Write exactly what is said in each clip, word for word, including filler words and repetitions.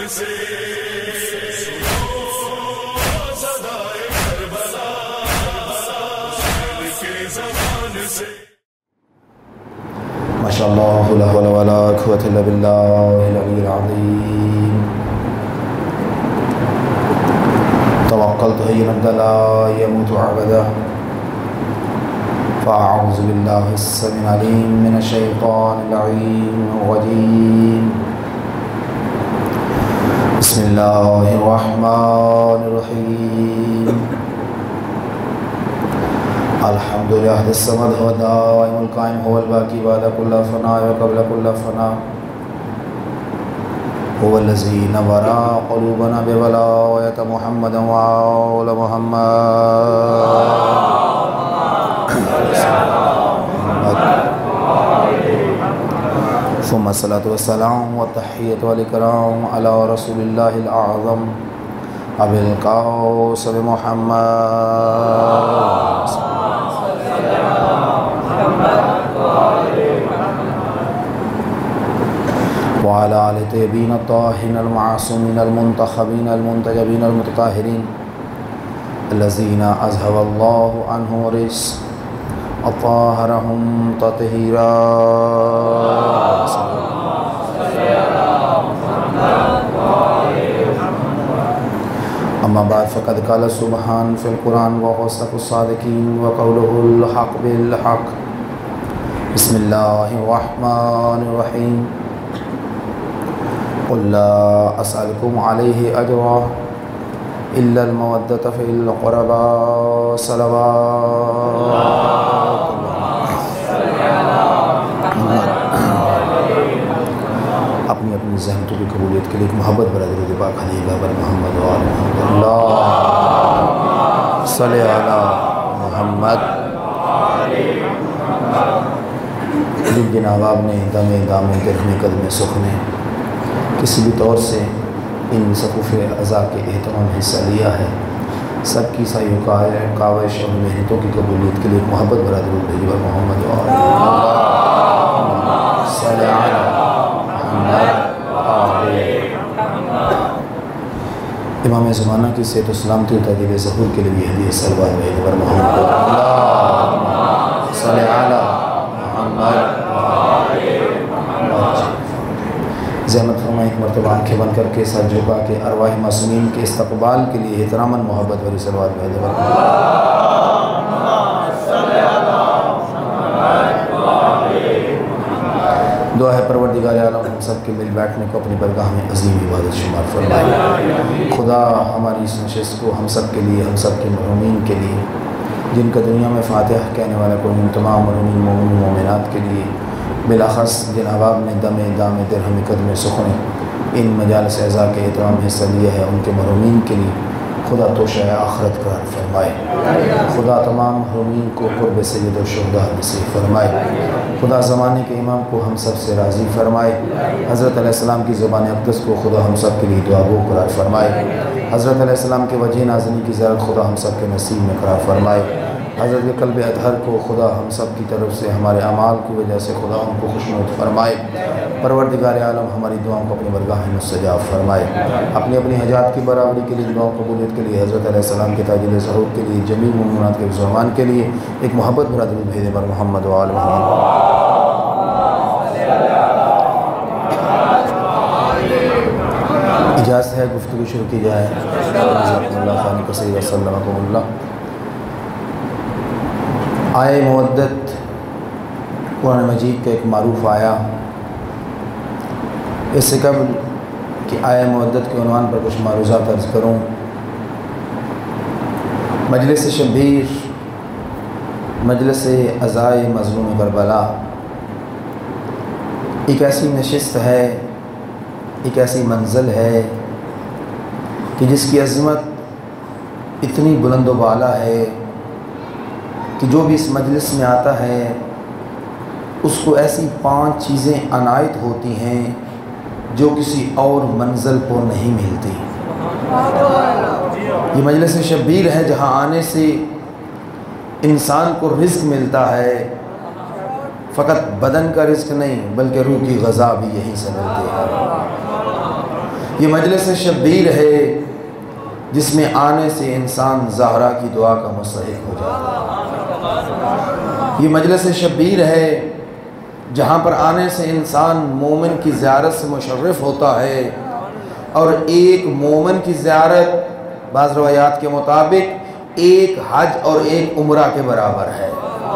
سے صدائے کربلا کے زبان سے ماشاء اللہ لا حول ولا قوة الا باللہ العلی العظیم توکلت حیا لا يموت ابدا فاعوذ باللہ السمیع العلیم من الشیطان اللعین الرجیم بسم اللہ الرحمن الرحیم الحمد للہ الصمد هو الدائم القائم هو الباقی بعد كل فناء وقبل كل فناء هو الذي نور قلوبنا بولاية محمد وآل محمد ثم الصلاة والسلام والتحية والإكرام على رسول الله الأعظم أبي القاسم محمد وعلى آل الطيبين الطاهرين المعصومين المنتخبين المنتجبين المتطهرين الذين أذهب الله عنهم الرجس وطهرهم تطهيرا. أما بعد فقد قال سبحانه في القرآن وهو أصدق الصادقين وقوله الحق بالحق. بسم الله الرحمن الرحيم قل لا أسألكم عليه أجرا إلا المودة في القربى صلوات اپنی اپنی زحمتوں کی قبولیت کے لیے محبت برا درود پاک علی بابر محمد و آل محمد. اللہم صلی علی محمد. جن جن احباب نے دم دام درہم قدم سخنے کسی بھی طور سے ان صفوف اعضاء کے اہتمام میں حصہ لیا ہے، سب کی سعی و کاوش اور محنتوں کی قبولیت کے لیے محبت برا درود بھیجو بر محمد و آل محمد صلی علی محمد. امام زمانہ کی صحت و سلامتی و تجدید ظہور کے لیے بھی ہدیہ صلوات بھیجو بر محمد صلی علی محمد. زحمت فرمائیں ایک مرتبہ آنکھیں بند کر کے سر جھکا کے ارواح معصومین کے استقبال کے لیے احتراماً محبت بھری صلوات بھیجو بر محمد. دعا ہے پروردگار عالم ہم سب کے مل بیٹھنے کو اپنی برگاہ میں عظیم عبادت شمار فرمائے. خدا ہماری اس نشست کو ہم سب کے لیے، ہم سب کے محرومین کے لیے، جن کا دنیا میں فاتحہ کہنے والا کوئی ان تمام محرومین مومن مومنات کے لیے، بالاخص جن احباب نے دم دام درہم قدم سخن ان مجالس اعضاء کے احترام میں حصہ لیا ہے، ان کے محرومین کے لیے خدا توشہ آخرت قرار فرمائے. خدا تمام محرومین کو قرب سید الشہداء نصیب فرمائے. خدا زمانے کے امام کو ہم سب سے راضی فرمائے. حضرت علیہ السلام کی زبان اقدس کو خدا ہم سب کے لیے دعا گو قرار فرمائے. حضرت علیہ السلام کے وجہ نازنی کی زیارت خدا ہم سب کے نصیب میں قرار فرمائے. حضرت کے قلب اطہر کو خدا ہم سب کی طرف سے ہمارے اعمال کی وجہ سے خدا ان کو خوشنود فرمائے. پروردگار عالم ہماری دعاؤں کو اپنی برگاہ میں مستجاب فرمائے. اپنی اپنی حاجات کی برابری کے لیے، دعاؤں قبولیت کے لیے، حضرت علیہ السلام کے تاجل ظہور کے لیے، جمیع مومنات کے زمان کے لیے ایک محبت بھرا درود بھیجے بر محمد و آل محمد. اجازت ہے گفتگو شروع کی جائے. اللہ خانی کثیر وسلم اللہ. آئے مودت قرآن مجید کا ایک معروف آیا. اس سے قبل کہ آئے مودت کے عنوان پر کچھ معروضات عرض کروں، مجلس شبیر، مجلس عزائے مظلوم کربلا ایک ایسی نشست ہے، ایک ایسی منزل ہے کہ جس کی عظمت اتنی بلند و بالا ہے کہ جو بھی اس مجلس میں آتا ہے اس کو ایسی پانچ چیزیں عنایت ہوتی ہیں جو کسی اور منزل کو نہیں ملتی. یہ مجلس شبیر ہے جہاں آنے سے انسان کو رزق ملتا ہے، فقط بدن کا رزق نہیں بلکہ روح کی غذا بھی یہیں سے ملتی ہے. یہ مجلس شبیر ہے جس میں آنے سے انسان زہرا کی دعا کا مستحق ہو جاتا ہے۔ یہ مجلس شبیر ہے جہاں پر آنے سے انسان مومن کی زیارت سے مشرف ہوتا ہے، اور ایک مومن کی زیارت بعض روایات کے مطابق ایک حج اور ایک عمرہ کے برابر ہے۔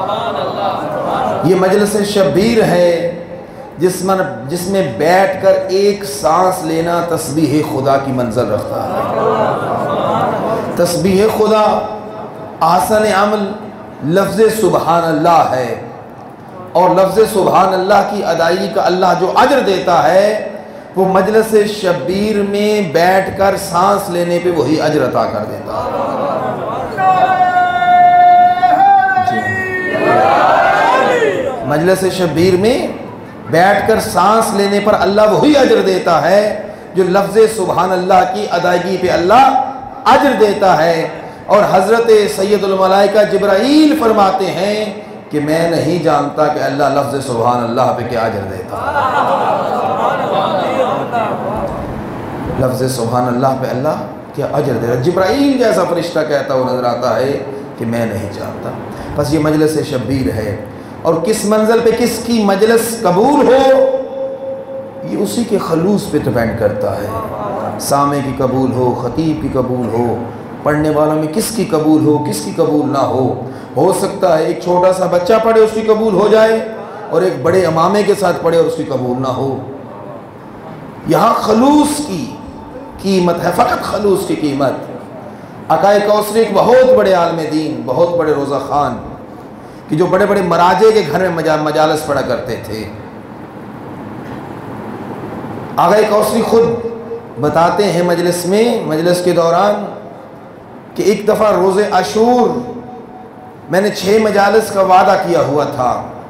یہ مجلس شبیر ہے جس میں جس میں بیٹھ کر ایک سانس لینا تسبیح خدا کی منزل رکھتا ہے۔ تسبیح خدا آسن عمل لفظ سبحان اللہ ہے، اور لفظ سبحان اللہ کی ادائیگی کا اللہ جو اجر دیتا ہے وہ مجلس شبیر میں بیٹھ کر سانس لینے پہ وہی اجر عطا کر دیتا ہے۔ مجلس شبیر میں بیٹھ کر سانس لینے پر اللہ وہی اجر دیتا ہے جو لفظ سبحان اللہ کی ادائیگی پہ اللہ اجر دیتا ہے۔ اور حضرت سید الملائکہ جبرائیل فرماتے ہیں کہ میں نہیں جانتا کہ اللہ لفظ سبحان اللہ پہ کیا اجر دیتا ہے۔ لفظ سبحان اللہ پہ اللہ کیا اجر دیتا ہے۔ جبرائیل جیسا فرشتہ کہتا وہ نظر آتا ہے کہ میں نہیں جانتا۔ بس یہ مجلس شبیر ہے، اور کس منزل پہ کس کی مجلس قبول ہو یہ اسی کے خلوص پہ ڈیپینڈ کرتا ہے۔ سامع کی قبول ہو، خطیب کی قبول ہو، پڑھنے والوں میں کس کی قبول ہو، کس کی قبول نہ ہو۔ ہو سکتا ہے ایک چھوٹا سا بچہ پڑھے اس کی قبول ہو جائے، اور ایک بڑے امامے کے ساتھ پڑھے اور اس کی قبول نہ ہو۔ یہاں خلوص کی قیمت ہے، فقط خلوص کی قیمت۔ عقائے کوثری ایک بہت بڑے عالم دین، بہت بڑے روزہ خوان کہ جو بڑے بڑے مراجع کے گھر میں مجالس پڑھا کرتے تھے، عقائے کوثری خود بتاتے ہیں مجلس میں مجلس کے دوران کہ ایک دفعہ روز عاشور میں نے چھ مجالس کا وعدہ کیا ہوا تھا،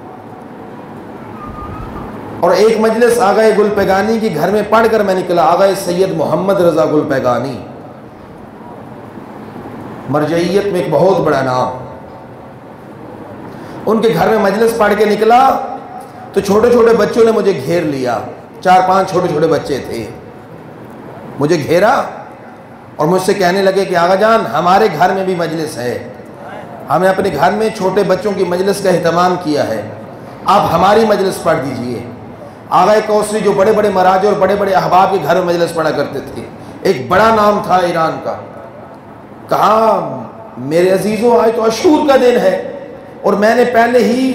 اور ایک مجلس آغا گل پیگانی کے گھر میں پڑھ کر میں نکلا۔ آغا سید محمد رضا گل پیگانی، مرجعیت میں ایک بہت بڑا نام، ان کے گھر میں مجلس پڑھ کے نکلا تو چھوٹے چھوٹے بچوں نے مجھے گھیر لیا۔ چار پانچ چھوٹے چھوٹے بچے تھے، مجھے گھیرا اور مجھ سے کہنے لگے کہ آغا جان ہمارے گھر میں بھی مجلس ہے، ہم نے اپنے گھر میں چھوٹے بچوں کی مجلس کا اہتمام کیا ہے، آپ ہماری مجلس پڑھ دیجئے۔ آغا کوثری جو بڑے بڑے مراجع اور بڑے بڑے احباب کے گھر میں مجلس پڑھا کرتے تھے، ایک بڑا نام تھا ایران کا، کہا میرے عزیزوں آج تو عاشور کا دن ہے، اور میں نے پہلے ہی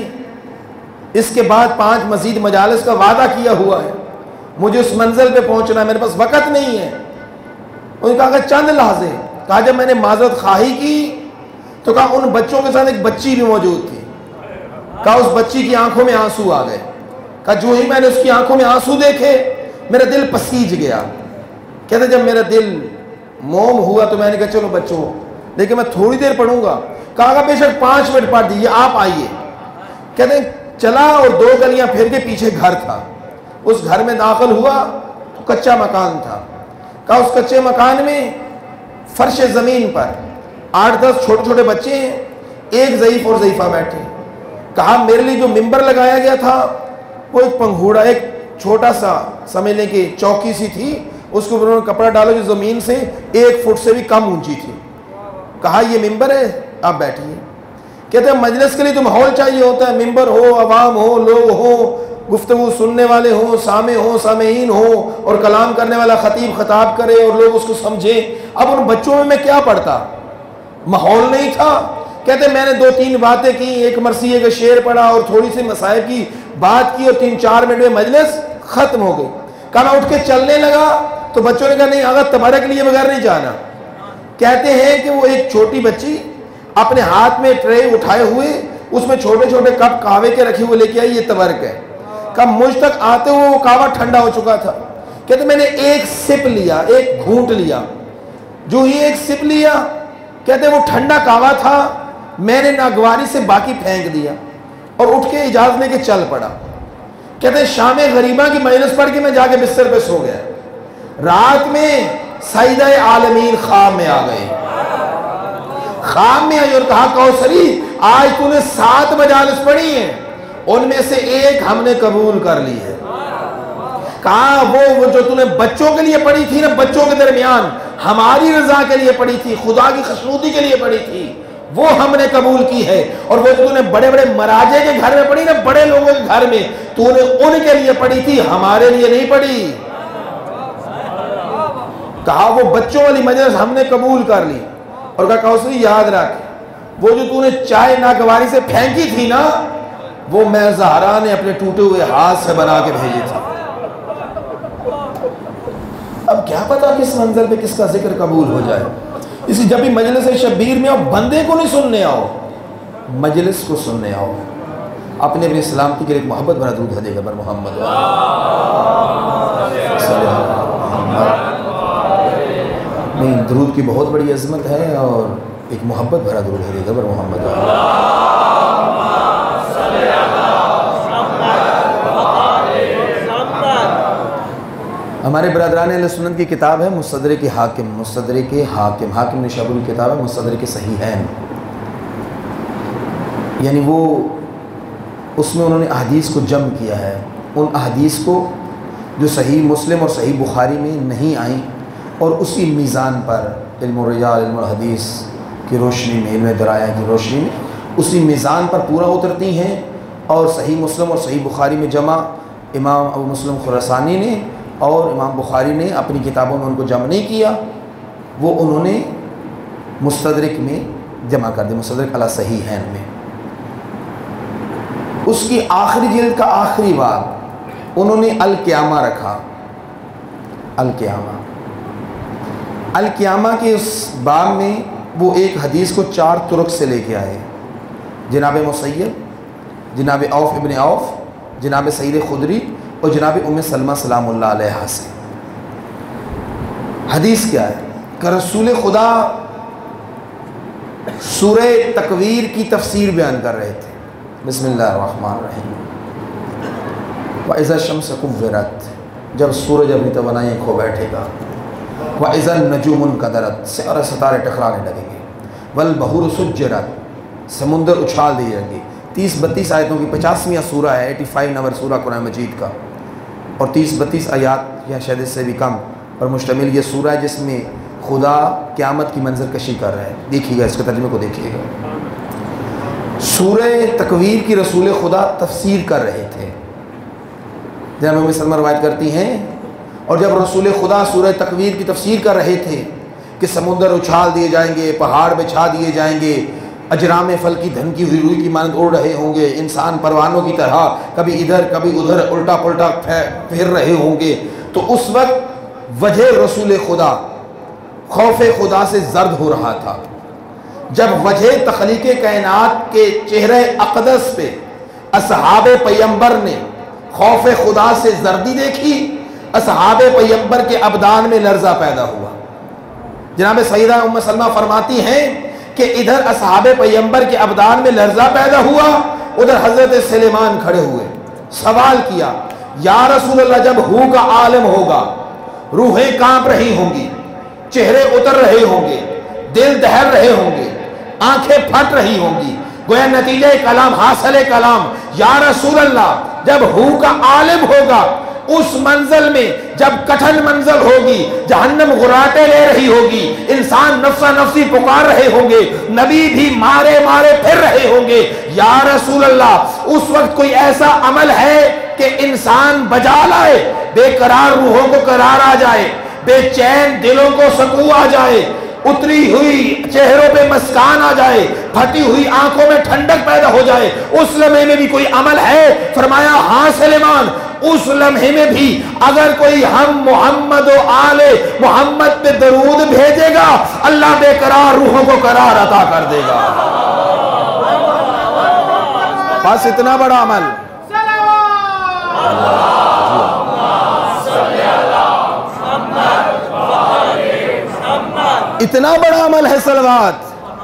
اس کے بعد پانچ مزید مجالس کا وعدہ کیا ہوا ہے، مجھے اس منزل پہ پہنچنا ہے، میرے پاس وقت نہیں ہے۔ انہوں نے کہا کہ چند لحظے، کہا جب میں نے معذرت خواہی کی تو کہا ان بچوں کے ساتھ ایک بچی بھی موجود تھی، کہا اس بچی کی آنکھوں میں آنسو آ گئے، کہا جو ہی میں نے اس کی آنکھوں میں آنسو دیکھے میرا دل پسیج گیا۔ کہتے جب میرا دل موم ہوا تو میں نے کہا چلو بچوں لیکن میں تھوڑی دیر پڑھوں گا، کہا بے شک پانچ منٹ پڑھ دیجیے، آپ آئیے۔ کہتے ہیں چلا اور دو گلیاں پھر کے پیچھے گھر تھا، اس گھر میں داخل ہوا تو کچا مکان تھا، کہا اس کچے مکان میں فرش زمین پر آٹھ دس چھوٹے چھوٹے بچے ہیں، ایک ضعیف اور ضعیفہ بیٹھے۔ کہا میرے لیے جو ممبر لگایا گیا تھا وہ ایک پنگھوڑا، ایک چھوٹا سا سمجھ لیں کہ چوکی سی تھی، اس کے اوپر انہوں نے کپڑا ڈالا جو زمین سے ایک فٹ سے بھی کم اونچی تھی۔ کہا یہ ممبر ہے، آپ بیٹھیے۔ کہتے ہیں مجلس کے لیے تو ماحول چاہیے ہوتا ہے، ممبر ہو، عوام ہو، لوگ ہو، گفتگو سننے والے ہوں، سامع ہوں، سامعین ہوں، اور کلام کرنے والا خطیب خطاب کرے اور لوگ اس کو سمجھیں۔ اب ان بچوں میں میں کیا پڑھتا، ماحول نہیں تھا۔ کہتے ہیں میں نے دو تین باتیں کی، ایک مرثیے کا شعر پڑھا اور تھوڑی سی مسائل کی بات کی، اور تین چار منٹ میں مجلس ختم ہو گئی۔ کہا میں اٹھ کے چلنے لگا تو بچوں نے کہا نہیں آغا تبارک کے لیے بغیر نہیں جانا۔ کہتے ہیں کہ وہ ایک چھوٹی بچی اپنے ہاتھ میں ٹرے اٹھائے ہوئے اس میں چھوٹے چھوٹے کپ کعوے کے رکھے ہوئے لے کے آئی، یہ تبرک ہے۔ کہا مجھ تک آتے ہوئے وہ کعوہ ٹھنڈا ہو چکا تھا۔ کہتے میں نے ایک سپ لیا، ایک گھونٹ لیا، جو ہی ایک سپ لیا کہتے وہ ٹھنڈا کعوہ تھا، میں نے ناگواری سے باقی پھینک دیا اور اٹھ کے اجازت لے کے چل پڑا۔ کہتے شام غریبہ کی مجلس پڑھ کے میں جا کے بستر پہ سو گیا۔ رات میں سیدہ عالمین خواب میں آ گئے، خواب میں آئی اور کہا کوثری آج تو نے سات مجالس پڑھی ہیں، ان میں سے ایک ہم نے قبول کر لی ہے۔ کہا وہ وہ جو تو نے بچوں کے لیے پڑھی تھی نا، بچوں کے درمیان ہماری رضا کے لیے پڑھی تھی، خدا کی خوشنودی کے لیے پڑھی تھی، وہ ہم نے قبول کی ہے. اور وہ جو تو نے بڑے بڑے مراجے کے گھر میں پڑھی نا، بڑے لوگوں کے گھر میں، تو نے ان کے لیے پڑھی تھی، ہمارے لیے نہیں پڑھی. کہا وہ بچوں والی مجلس ہم نے قبول کر لی. اور کہا کوثری یاد رکھ، وہ جو تو نے چائے ناگواری سے پھینکی تھی نا، وہ میں زہرا نے اپنے ٹوٹے ہوئے ہاتھ سے بنا کے بھیجی تھی. اب کیا پتا کس منظر پہ کس کا ذکر قبول ہو جائے. اسی جب بھی مجلس شبیر میں آؤ، بندے کو نہیں سننے آؤ، مجلس کو سننے آؤ. اپنے اپنے سلامتی کے لیے ایک محبت بھرا درود دے گا بر محمد. نہیں، درود کی بہت بڑی عظمت ہے، اور ایک محبت بھرا درود دے گا بر محمد. ہمارے برادران اہل سنت کی کتاب ہے مستدرک حاکم. مستدرک حاکم حاکم نشابوری کی کتاب ہے مستدرک صحیحین. یعنی وہ اس میں انہوں نے احادیث کو جمع کیا ہے، ان احادیث کو جو صحیح مسلم اور صحیح بخاری میں نہیں آئیں، اور اسی میزان پر علم الرجال، علم الحدیث کی روشنی میں، علم درایا کی روشنی میں اسی میزان پر پورا اترتی ہیں. اور صحیح مسلم اور صحیح بخاری میں جمع امام ابو مسلم خراسانی نے اور امام بخاری نے اپنی کتابوں میں ان کو جمع نہیں کیا، وہ انہوں نے مستدرک میں جمع کر دی، مستدرک علی صحیحین میں. اس کی آخری جلد کا آخری باب انہوں نے القیامہ رکھا. القیامہ القیامہ کے اس باب میں وہ ایک حدیث کو چار طرق سے لے کے آئے. جناب مسیب، جناب عوف ابن عوف، جناب سعید خدری اور جناب ام سلمہ سلام اللہ علیہ سے. حدیث کیا ہے کہ رسول خدا سورہ تکویر کی تفسیر بیان کر رہے تھے. بسم اللہ الرحمن الرحیم. وَإِذَا الشَّمْسُ كُوِّرَتْ، جب سورج اپنی توانائی کھو بیٹھے گا. وَإِذَا النُّجُومُ انْكَدَرَتْ، سارے ستارے ٹکرانے لگیں گے. وَالْبَحْرُ سُجِّرَتْ، سمندر اچھال دیے جائیں گے. تیس بتیس آیتوں کی پچاسویں سورہ ہے، ایٹی فائیو نمبر سورہ قرآن مجید کا، اور تیس بتیس آیات یا شاید اس سے بھی کم پر مشتمل یہ سورہ ہے، جس میں خدا قیامت کی منظر کشی کر رہا ہے. دیکھیے گا، اس کے ترجمے کو دیکھیے گا. سورہ تکویر کی رسول خدا تفسیر کر رہے تھے. جناب ام سلمہ روایت کرتی ہیں، اور جب رسول خدا سورہ تکویر کی تفسیر کر رہے تھے کہ سمندر اچھال دیے جائیں گے، پہاڑ بچھا دیے جائیں گے، اجرام فل کی دھنکی ہوئی روئی کی مانند اڑ رہے ہوں گے، انسان پروانوں کی طرح کبھی ادھر کبھی ادھر الٹا پلٹا پھر رہے ہوں گے، تو اس وقت وجہ رسول خدا خوف خدا سے زرد ہو رہا تھا. جب وجہ تخلیق کائنات کے چہرے اقدس پہ اصحاب پیمبر نے خوف خدا سے زردی دیکھی، اصحاب پیمبر کے ابدان میں لرزہ پیدا ہوا. جناب سیدہ ام سلمہ فرماتی ہیں کہ ادھر اصحاب پیمبر کے ابدان میں لرزہ پیدا ہوا، ادھر حضرت سلیمان کھڑے ہوئے، سوال کیا، یا رسول اللہ، جب ہو کا عالم ہوگا، روحیں کانپ رہی ہوں گی، چہرے اتر رہے ہوں گے، دل دہر رہے ہوں گے، آنکھیں پھٹ رہی ہوں گی، گویا نتیجہ کلام، حاصل کلام، یا رسول اللہ جب ہو کا عالم ہوگا، اس منزل میں جب کٹھن منزل ہوگی، جہنم غراٹے لے رہی ہوگی، انسان نفسا نفسی پکار رہے ہوں گے، نبی بھی مارے مارے پھر رہے ہوں گے، یا رسول اللہ اس وقت کوئی ایسا عمل ہے کہ انسان بجا لائے، بے قرار روحوں کو قرار آ جائے، بے چین دلوں کو سکون آ جائے، اتری ہوئی چہروں پہ مسکان آ جائے، پھٹی ہوئی آنکھوں میں ٹھنڈک پیدا ہو جائے، اس لمحے میں بھی کوئی عمل ہے؟ فرمایا ہاں سلیمان، اس لمحے میں بھی اگر کوئی ہم محمد و آل محمد پہ درود بھیجے گا، اللہ بے قرار روحوں کو قرار عطا کر دے گا. بس اتنا بڑا عمل. اتنا بڑا عمل ہے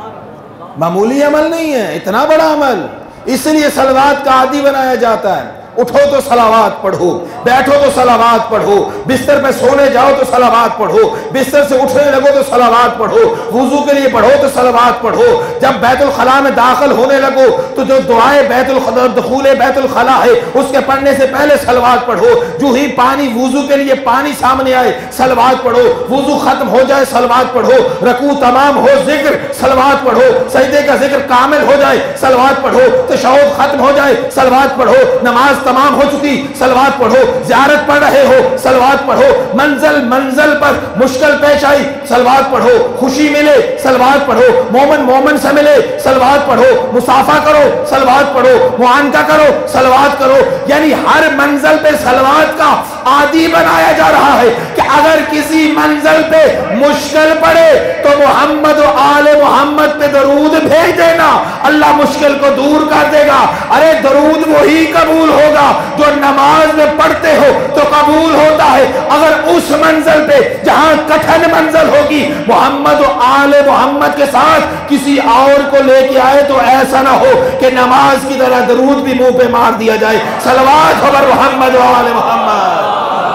صلوات، معمولی عمل نہیں ہے، اتنا بڑا عمل. اس لیے صلوات کا عادی بنایا جاتا ہے. اٹھو تو صلوات پڑھو، بیٹھو تو صلوات پڑھو، بستر پہ سونے جاؤ تو صلوات پڑھو، بستر سے اٹھنے لگو تو صلوات پڑھو، وضو کے لیے پڑھو تو صلوات پڑھو، جب بیت الخلاء میں داخل ہونے لگو تو جو دعائے بیت الخلاء دخول بیت الخلاء ہے اس کے پڑھنے سے پہلے صلوات پڑھو، جو ہی پانی وضو کے لیے پانی سامنے آئے صلوات پڑھو، وضو ختم ہو جائے صلوات پڑھو، رکوع تمام ہو ذکر صلوات پڑھو، سجدے کا ذکر کامل ہو جائے صلوات پڑھو، تشہد ختم ہو جائے صلوات پڑھو، نماز تمام ہو چکی صلوات پڑھو، زیارت پڑھ رہے ہو صلوات پڑھو، منزل منزل پر مشکل پیش آئی صلوات پڑھو، خوشی ملے صلوات پڑھو، مومن مومن سے ملے صلوات پڑھو، مصافحہ کرو صلوات پڑھو، معانقہ کرو صلوات کرو، یعنی ہر منزل پہ صلوات کا عادی بنایا جا رہا ہے کہ اگر کسی منزل پہ مشکل پڑے تو محمد و آل محمد پہ درود بھیج دینا، اللہ مشکل کو دور کر دے گا۔ ارے درود وہی قبول ہوگا جو نماز میں پڑھتے ہو تو قبول ہوتا ہے، اگر اس منزل پہ جہاں کٹھن منزل ہوگی محمد و آل محمد کے ساتھ کسی اور کو لے کے آئے تو ایسا نہ ہو کہ نماز کی طرح درود بھی منہ پہ مار دیا جائے۔ صلوات ہو بر محمد و آل محمد۔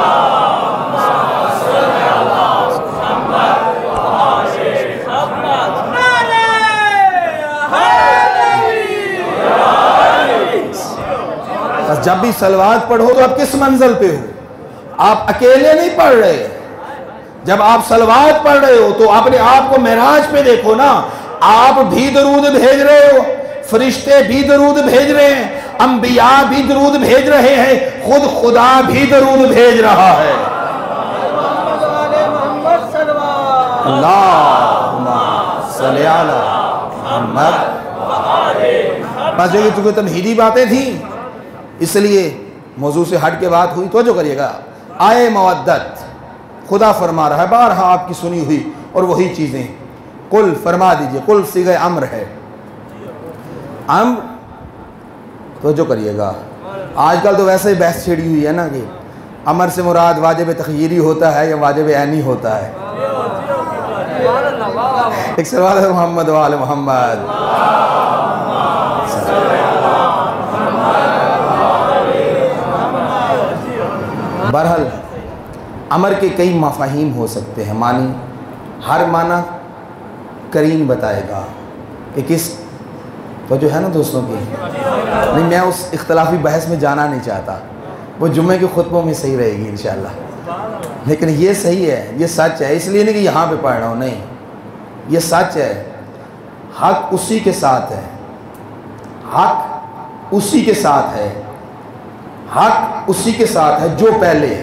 بس جب بھی صلوات پڑھو تو آپ کس منزل پہ ہو؟ آپ اکیلے نہیں پڑھ رہے، جب آپ صلوات پڑھ رہے ہو تو اپنے آپ کو معراج پہ دیکھو نا، آپ بھی درود بھیج رہے ہو، فرشتے بھی درود بھیج رہے ہیں، انبیاء بھی درود بھیج رہے ہیں، خود خدا بھی درود بھیج رہا ہے۔ اللہم صلی علی محمد۔ بس جو کہ چونکہ تمہیدی باتیں تھیں اس لیے موضوع سے ہٹ کے بات ہوئی، توجہ کریے گا۔ آئے مودت خدا فرما رہا ہے، بارہا آپ کی سنی ہوئی اور وہی چیزیں، قل فرما دیجئے، قل صیغہ امر ہے، امر توجہ کریے گا۔ آج کل تو ویسے ہی بحث چھڑی ہوئی ہے نا کہ امر سے مراد واجب تخییری ہوتا ہے یا واجب عینی ہوتا ہے۔ ایک سوال ہے محمد وآل محمد۔ بہرحال امر کے کئی مفاہیم ہو سکتے ہیں، معنی ہر معنی کریم بتائے گا کہ کس تو جو ہے نا دوستوں کی نہیں، میں اس اختلافی بحث میں جانا نہیں چاہتا، وہ جمعے کے خطبوں میں صحیح رہے گی انشاءاللہ، لیکن یہ صحیح ہے، یہ سچ ہے، اس لیے نہیں کہ یہاں پہ پڑھ رہا ہوں، نہیں، یہ سچ ہے۔ حق اسی کے ساتھ ہے، حق اسی کے ساتھ ہے، حق اسی کے ساتھ ہے جو پہلے ہے۔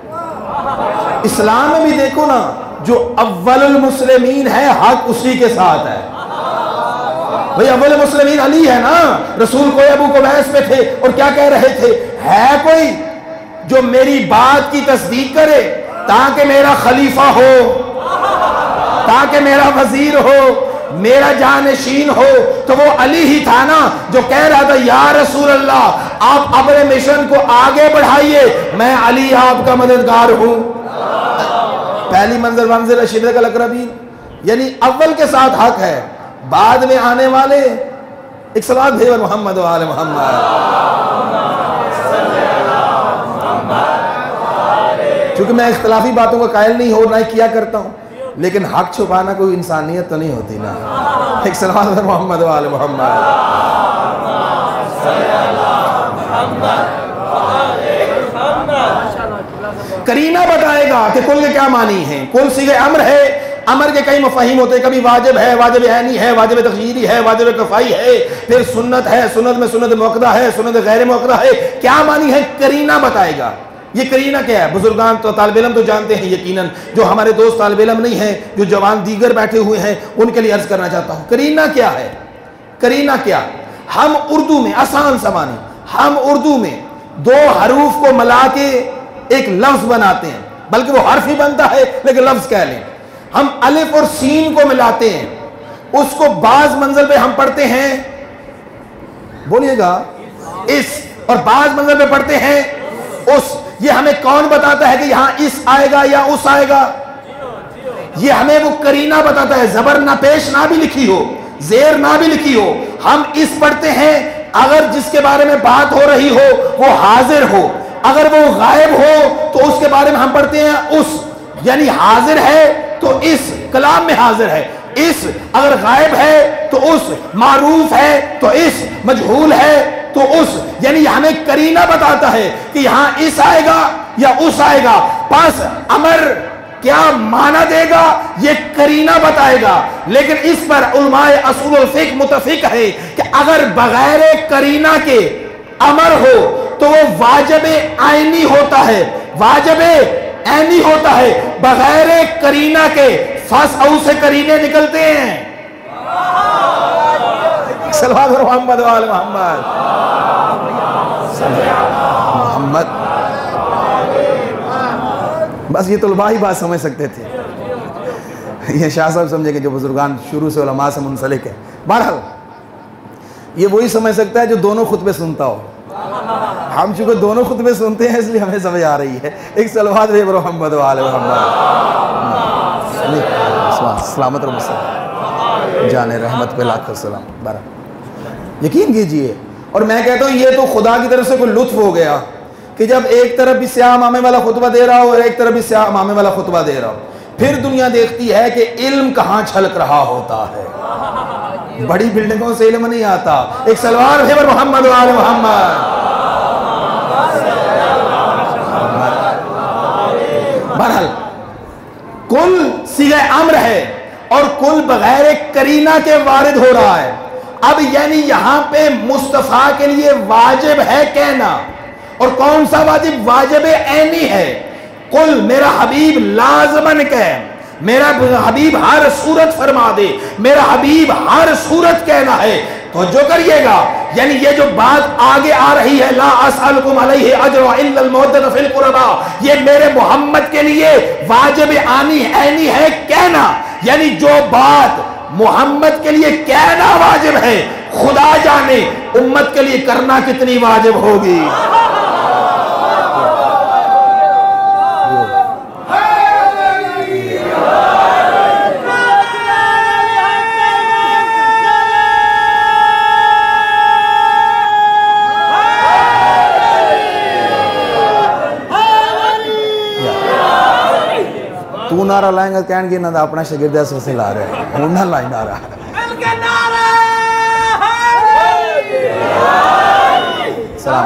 اسلام میں بھی دیکھو نا، جو اول المسلمین ہے حق اسی کے ساتھ ہے۔ بھئی اول المسلمین علی ہے نا، رسول کوئی ابو قبیس میں تھے اور کیا کہہ رہے تھے، ہے کوئی جو میری بات کی تصدیق کرے تاکہ میرا خلیفہ ہو، تاکہ میرا وزیر ہو، میرا جانشین ہو، تو وہ علی ہی تھا نا جو کہہ رہا تھا یا رسول اللہ آپ اپنے مشن کو آگے بڑھائیے، میں علی آپ کا مددگار ہوں۔ پہلی منزل منزل شدت الاقربین، یعنی اول کے ساتھ حق ہے، بعد میں آنے والے ایک سوال بھیجا محمد و آل محمد۔ چونکہ میں اختلافی باتوں کا قائل نہیں ہو، نہ کیا کرتا ہوں، لیکن حق چھپانا کوئی انسانیت تو نہیں ہوتی نا۔ ایک سلام ہے محمد و آل محمد۔ کرینہ بتائے گا کہ کل کے کیا معنی ہیں۔ کل صیغہ امر ہے، امر کے کئی مفاہیم ہوتے ہیں، کبھی واجب ہے، واجب عینی ہے، واجب تخییری ہے، واجب کفائی ہے، پھر سنت ہے، سنت میں سنت موقدہ ہے، سنت غیر موقدہ ہے، کیا معنی ہے کرینہ بتائے گا۔ یہ کرینہ کیا ہے؟ بزرگان تو طالب علم تو جانتے ہیں یقیناً، جو ہمارے دوست طالب علم نہیں ہیں، جو جوان دیگر بیٹھے ہوئے ہیں، ان کے لیے عرض کرنا چاہتا ہوں کرینہ کیا ہے۔ کرینہ کیا، ہم اردو میں آسان سا معنی، ہم اردو میں دو حروف کو ملا کے ایک لفظ بناتے ہیں، بلکہ وہ حرف ہی بنتا ہے لیکن لفظ کہہ لیں۔ ہم الف اور سین کو ملاتے ہیں، اس کو بعض منزل پہ ہم پڑھتے ہیں، بولیے گا اس، اور بعض منزل پہ پڑھتے ہیں اس۔ یہ ہمیں کون بتاتا ہے کہ یہاں اس آئے گا یا اس آئے گا؟ یہ ہمیں وہ کرینہ بتاتا ہے، زبر نہ پیش نہ بھی لکھی ہو، زیر نہ بھی لکھی ہو، ہم اس پڑھتے ہیں، اگر جس کے بارے میں بات ہو رہی ہو وہ حاضر ہو، اگر وہ غائب ہو تو اس کے بارے میں ہم پڑھتے ہیں اس، یعنی حاضر ہے تو اس کلام میں حاضر ہے، اس اگر غائب ہے تو اس، معروف ہے تو اس، مجہول ہے تو اس، یعنی ہمیں قرینہ بتاتا ہے کہ یہاں اس آئے گا یا اس آئے گا، پس امر کیا معنی دے گا یہ قرینہ بتائے گا۔ لیکن اس پر علماء اصول الفقہ متفق ہے کہ اگر بغیر قرینہ کے امر ہو تو وہ واجب عینی ہوتا ہے، واجب عینی ہوتا ہے، بغیر قرینہ کے فس او سے قرینے نکلتے ہیں۔ صلوات محمد وآل محمد محمد۔ بس یہ طلباء ہی بات سمجھ سکتے تھے، یہ شاہ صاحب سمجھے کہ جو بزرگان شروع سے علماء سے منسلک ہے، بہرحال یہ وہی سمجھ سکتا ہے جو دونوں خطبے سنتا ہو۔ ہم چونکہ دونوں خطبے سنتے ہیں اس لیے ہمیں سمجھ آ رہی ہے۔ ایک صلوات بے محمد وآل محمد، سلامت رب السلام، جان رحمت پہ لاکھ السلام۔ بہرحال یقین کیجئے، اور میں کہتا ہوں یہ تو خدا کی طرف سے کوئی لطف ہو گیا کہ جب ایک طرف بھی سیاہ امامے والا خطبہ دے رہا ہو اور ایک طرف بھی سیاہ امامے والا خطبہ دے رہا ہو، پھر دنیا دیکھتی ہے کہ علم کہاں چھلک رہا ہوتا ہے، بڑی بلڈنگوں سے علم نہیں آتا۔ ایک سلوار ہے محمد وآل محمد۔ بہرحال کل صیغہ امر ہے اور کل بغیر قرینہ کے وارد ہو رہا ہے۔ اب یعنی یہاں پہ مصطفیٰ کے لیے واجب ہے کہنا، اور کون سا واجب؟ واجب عینی ہے۔ قل میرا حبیب لازمن کہے، میرا حبیب ہر صورت فرما دے، میرا حبیب ہر صورت کہنا ہے تو جو کریے گا، یعنی یہ جو بات آگے آ رہی ہے لا اسألکم علیہ اجر الا المودۃ فی القربى، یہ میرے محمد کے لیے واجب عینی عینی ہے کہنا، یعنی جو بات محمد کے لیے کہنا واجب ہے، خدا جانے امت کے لیے کرنا کتنی واجب ہوگی۔ تو نعرہ لائیں گا کہن گے نہ اپنا شاگرد ایسے سے لا رہے ہیں، وہ نہ لائیں نعرہ۔ سلام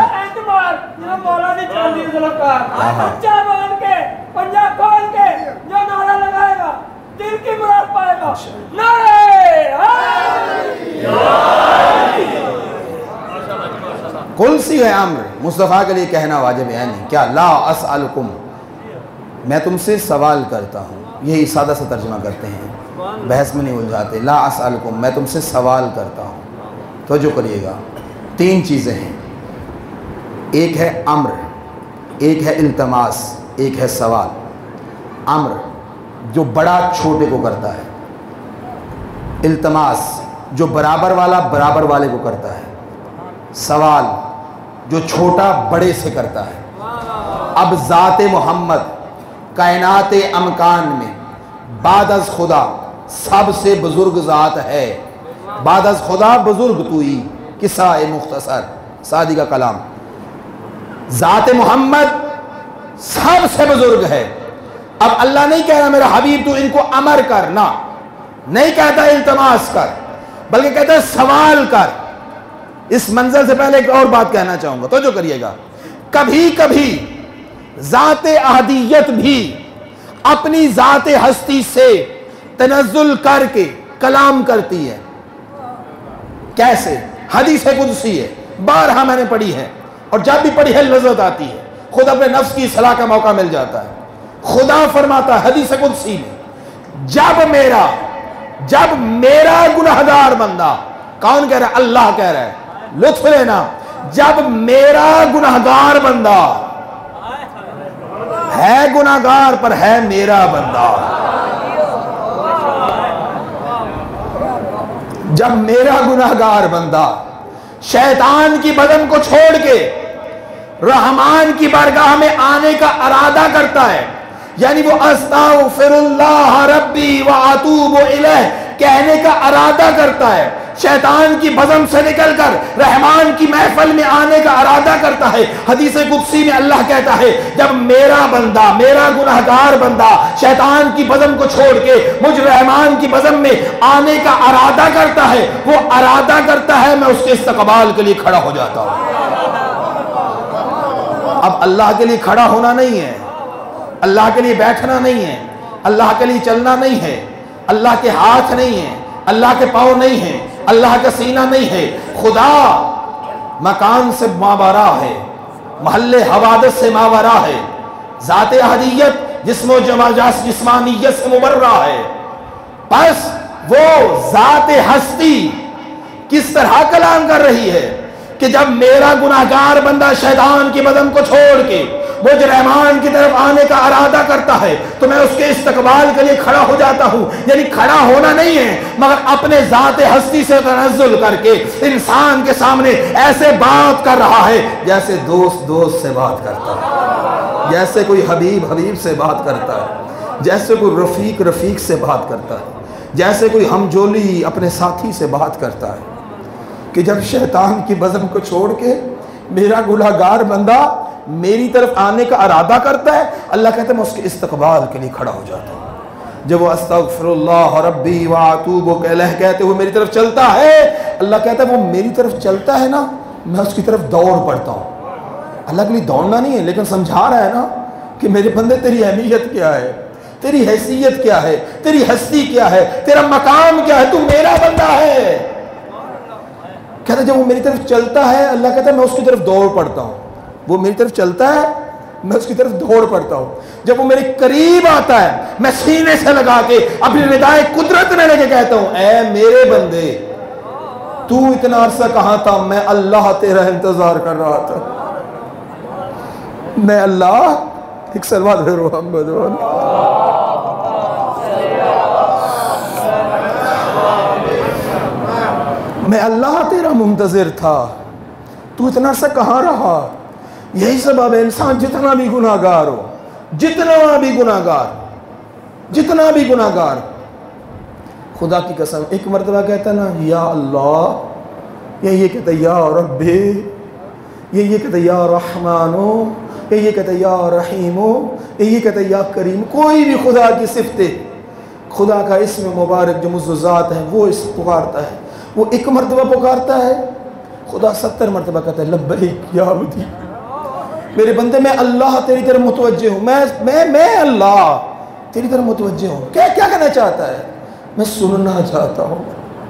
کل سی ہے امر، مصطفیٰ کے لیے کہنا واجب ہے نہیں کیا؟ لا اسألکم، میں تم سے سوال کرتا ہوں، یہی سادہ سا ترجمہ کرتے ہیں، بحث میں نہیں الجھاتے۔ لا اسألکم، میں تم سے سوال کرتا ہوں، توجہ کریے گا، تین چیزیں ہیں، ایک ہے امر، ایک ہے التماس، ایک ہے سوال۔ امر جو بڑا چھوٹے کو کرتا ہے، التماس جو برابر والا برابر والے کو کرتا ہے، سوال جو چھوٹا بڑے سے کرتا ہے۔ اب ذات محمد کائنات امکان میں بعد از خدا سب سے بزرگ ذات ہے، بعد از خدا بزرگ توئی، قصہ مختصر سعدی کا کلام، ذات محمد سب سے بزرگ ہے۔ اب اللہ نہیں کہہ رہا میرا حبیب تو ان کو امر کر، نہ نہیں کہتا التماس کر، بلکہ کہتا ہے سوال کر۔ اس منزل سے پہلے ایک اور بات کہنا چاہوں گا، توجہ کریے گا، کبھی کبھی ذات احدیت بھی اپنی ذات ہستی سے تنزل کر کے کلام کرتی ہے۔ کیسے؟ حدیث قدسی ہے، بارہا میں نے پڑھی ہے، اور جب بھی پڑھی ہے لذت آتی ہے، خود اپنے نفس کی اصلاح کا موقع مل جاتا ہے۔ خدا فرماتا ہے حدیث قدسی میں، جب میرا جب میرا گناہگار بندہ، کون کہہ رہا ہے؟ اللہ کہہ رہا ہے، لطف لینا، جب میرا گناہگار بندہ ہے، گناہگار پر ہے میرا بندہ، جب میرا گناہگار بندہ شیطان کی بدن کو چھوڑ کے رحمان کی بارگاہ میں آنے کا ارادہ کرتا ہے، یعنی وہ استغفر اللہ ربی واتوب الیہ کہنے کا ارادہ کرتا ہے، شیطان کی بزم سے نکل کر رحمان کی محفل میں آنے کا ارادہ کرتا ہے، حدیث قدسی میں اللہ کہتا ہے جب میرا بندہ، میرا گناہگار بندہ شیطان کی بزم کو چھوڑ کے مجھ رحمان کی بزم میں آنے کا ارادہ کرتا ہے، وہ ارادہ کرتا ہے، میں اس کے استقبال کے لیے کھڑا ہو جاتا ہوں۔ اب اللہ کے لیے کھڑا ہونا نہیں ہے، اللہ کے لیے بیٹھنا نہیں ہے، اللہ کے لیے چلنا نہیں ہے، اللہ کے ہاتھ نہیں ہے، اللہ کے پاؤں نہیں ہے، اللہ کا سینہ نہیں ہے، خدا مکان سے ماورا ہے، محل حوادث سے ماورا ہے، ذات احدیت جسم و جسمانیت سے مبرہ ہے۔ بس وہ ذات ہستی کس طرح کلام کر رہی ہے کہ جب میرا گناہگار بندہ شیطان کی بزم کو چھوڑ کے مجھ رحمان کی طرف آنے کا ارادہ کرتا ہے تو میں اس کے استقبال کے لیے کھڑا ہو جاتا ہوں۔ یعنی کھڑا ہونا نہیں ہے مگر اپنے ذات ہستی سے تنزل کر کے انسان کے سامنے ایسے بات کر رہا ہے جیسے دوست دوست سے بات کرتا ہے، جیسے کوئی حبیب حبیب سے بات کرتا ہے، جیسے کوئی رفیق رفیق سے بات کرتا ہے، جیسے کوئی ہمجولی اپنے ساتھی سے بات کرتا ہے، کہ جب شیطان کی بزم کو چھوڑ کے میرا گناہگار بندہ میری طرف آنے کا ارادہ کرتا ہے، اللہ کہتا ہے میں اس کے استقبال کے لیے کھڑا ہو جاتا ہوں۔ جب وہ استغفر اللہ ربی واتوب الیہ کہتے ہوئے میری طرف چلتا ہے، اللہ کہتا ہے وہ میری طرف چلتا ہے نا، میں اس کی طرف دوڑ پڑتا ہوں۔ اللہ کے لیے دوڑنا نہیں ہے لیکن سمجھا رہا ہے نا کہ میرے بندے تیری اہمیت کیا ہے، تیری حیثیت کیا ہے، تیری ہستی کیا ہے، تیرا مقام کیا ہے، تو میرا بندہ ہے۔ کہتا ہے جب وہ میری طرف چلتا ہے، اللہ کہتا ہے میں اس کی طرف دوڑ پڑتا ہوں۔ وہ میری طرف چلتا ہے، میں اس کی طرف دوڑ پڑتا ہوں۔ جب وہ میرے قریب آتا ہے، میں سینے سے لگا کے اپنی ردائے قدرت میں لے کے کہتا ہوں اے میرے بندے تو اتنا عرصہ کہاں تھا، میں اللہ تیرا انتظار کر رہا تھا، میں اللہ ایک سلوات محمد میں اللہ تیرا منتظر تھا، تو اتنا عرصہ کہاں رہا۔ یہی سبب ہے انسان جتنا بھی گناہگار ہو، جتنا بھی گناہگار جتنا بھی گناہگار خدا کی قسم ایک مرتبہ کہتا ہے نا یا اللہ، یا یہ کہتا ہے یا ربی، یا یہ کہتا ہے یا رحمانو، یا یہ کہتا ہے یا رحیمو، یا یہ کہتا ہے یا کریم۔ کوئی بھی خدا کی صفتیں، خدا کا اسم مبارک جو مزوزات ہیں وہ اس پکارتا ہے، وہ ایک مرتبہ پکارتا ہے، خدا ستر مرتبہ کہتا ہے لبیک یا عبدی، میرے بندے میں اللہ تیری طرف متوجہ ہوں، میں میں میں اللہ تیری طرف متوجہ ہوں۔ کیا کیا کہنا چاہتا ہے؟ میں سننا چاہتا ہوں۔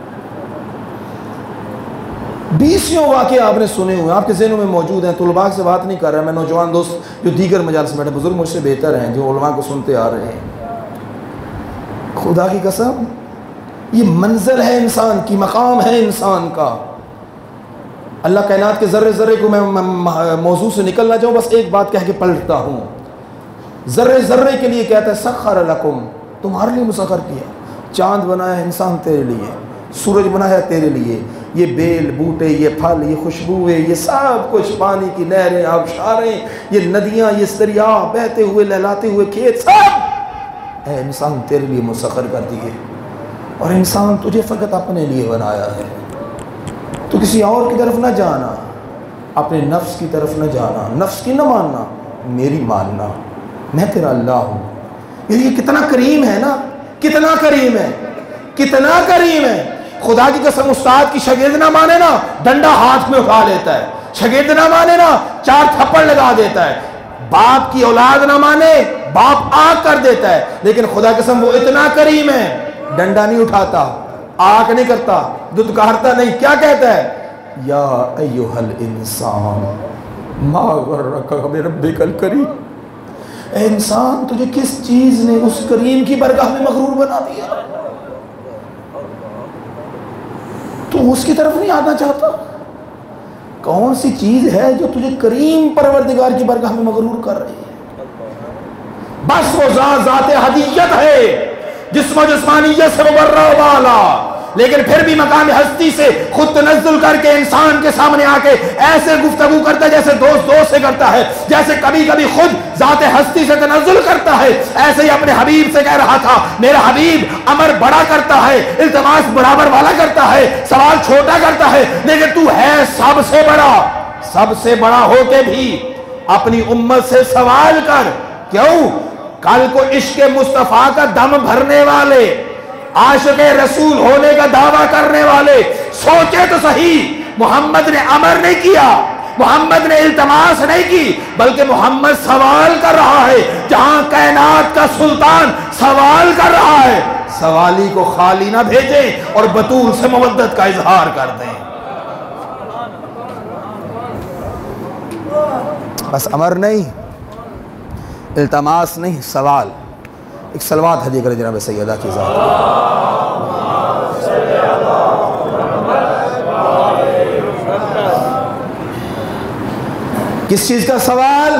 بیسیوں واقعے آپ نے سنے ہوئے، آپ کے ذہنوں میں موجود ہیں۔ طلباء سے بات نہیں کر رہا میں، نوجوان دوست جو دیگر مجالس میں بیٹھے، بزرگ مجھ سے بہتر ہیں جو علماء کو سنتے آ رہے ہیں۔ خدا کی قسم یہ منزل ہے انسان کی، مقام ہے انسان کا۔ اللہ کائنات کے ذرے ذرے کو میں موضوع سے نکل نہ جاؤں، بس ایک بات کہہ کے پلٹتا ہوں۔ ذرے ذرے کے لیے کہتا ہے سخر لکم، تمہارے لیے مسخر کیا۔ چاند بنایا انسان تیرے لیے، سورج بنایا تیرے لیے، یہ بیل بوٹے، یہ پھل، یہ خوشبوئیں، یہ سب کچھ، پانی کی نہریں، آبشاریں، یہ ندیاں، یہ دریا، بہتے ہوئے لہلاتے ہوئے کھیت، سب اے انسان تیرے لیے مسخر کر دیے۔ اور انسان تجھے فقط اپنے لیے بنایا ہے، تو کسی اور کی طرف نہ جانا، اپنے نفس کی طرف نہ جانا، نفس کی نہ ماننا، میری ماننا، میں تیرا اللہ ہوں۔ یہ کتنا کریم ہے نا، کتنا کریم ہے، کتنا کریم ہے۔ خدا کی قسم استاد کی شاگرد نہ مانے نا، ڈنڈا ہاتھ میں اٹھا لیتا ہے، شاگرد نہ مانے نا، چار تھپڑ لگا دیتا ہے، باپ کی اولاد نہ مانے، باپ آگ کر دیتا ہے۔ لیکن خدا کی قسم وہ اتنا کریم ہے، ڈنڈا نہیں اٹھاتا، آگ نہیں کرتا، دھتکارتا نہیں۔ کیا کہتا ہے؟ یا ایھا الانسان ما غرک بربک الکریم، اے انسان تجھے کس چیز نے اس کریم کی برگاہ میں مغرور بنا دیا؟ تو اس کی طرف نہیں آنا چاہتا؟ کون سی چیز ہے جو تجھے کریم پروردگار کی برگاہ میں مغرور کر رہی ہے؟ بس وہ ذات ذات حدیت ہے، جسم و جسمانیت سے مبرہ والا، لیکن پھر بھی مقام ہستی سے خود تنزل کر کے انسان کے سامنے آ کے ایسے گفتگو کرتا ہے جیسے دوست دوست سے کرتا ہے، جیسے کبھی کبھی خود ذات ہستی سے تنزل کرتا ہے، ایسے ہی اپنے حبیب سے کہہ رہا تھا میرا حبیب امر بڑا کرتا ہے، التماس برابر والا کرتا ہے، سوال چھوٹا کرتا ہے، لیکن تو ہے سب سے بڑا، سب سے بڑا ہو کے بھی اپنی امت سے سوال کر۔ کیوں؟ کل کو عشق مصطفیٰ کا دم بھرنے والے، عاشق رسول ہونے کا دعویٰ کرنے والے سوچے تو صحیح، محمد نے امر نہیں کیا، محمد نے التماس نہیں کی، بلکہ محمد سوال کر رہا ہے، جہاں کائنات کا سلطان سوال کر رہا ہے، سوالی کو خالی نہ بھیجیں اور بطول سے مودت کا اظہار کر دیں۔ بس امر نہیں، التماس نہیں، سوال۔ ایک صلوات ہدیہ کرے جناب سیدہ کی ذات۔ کس چیز کا سوال؟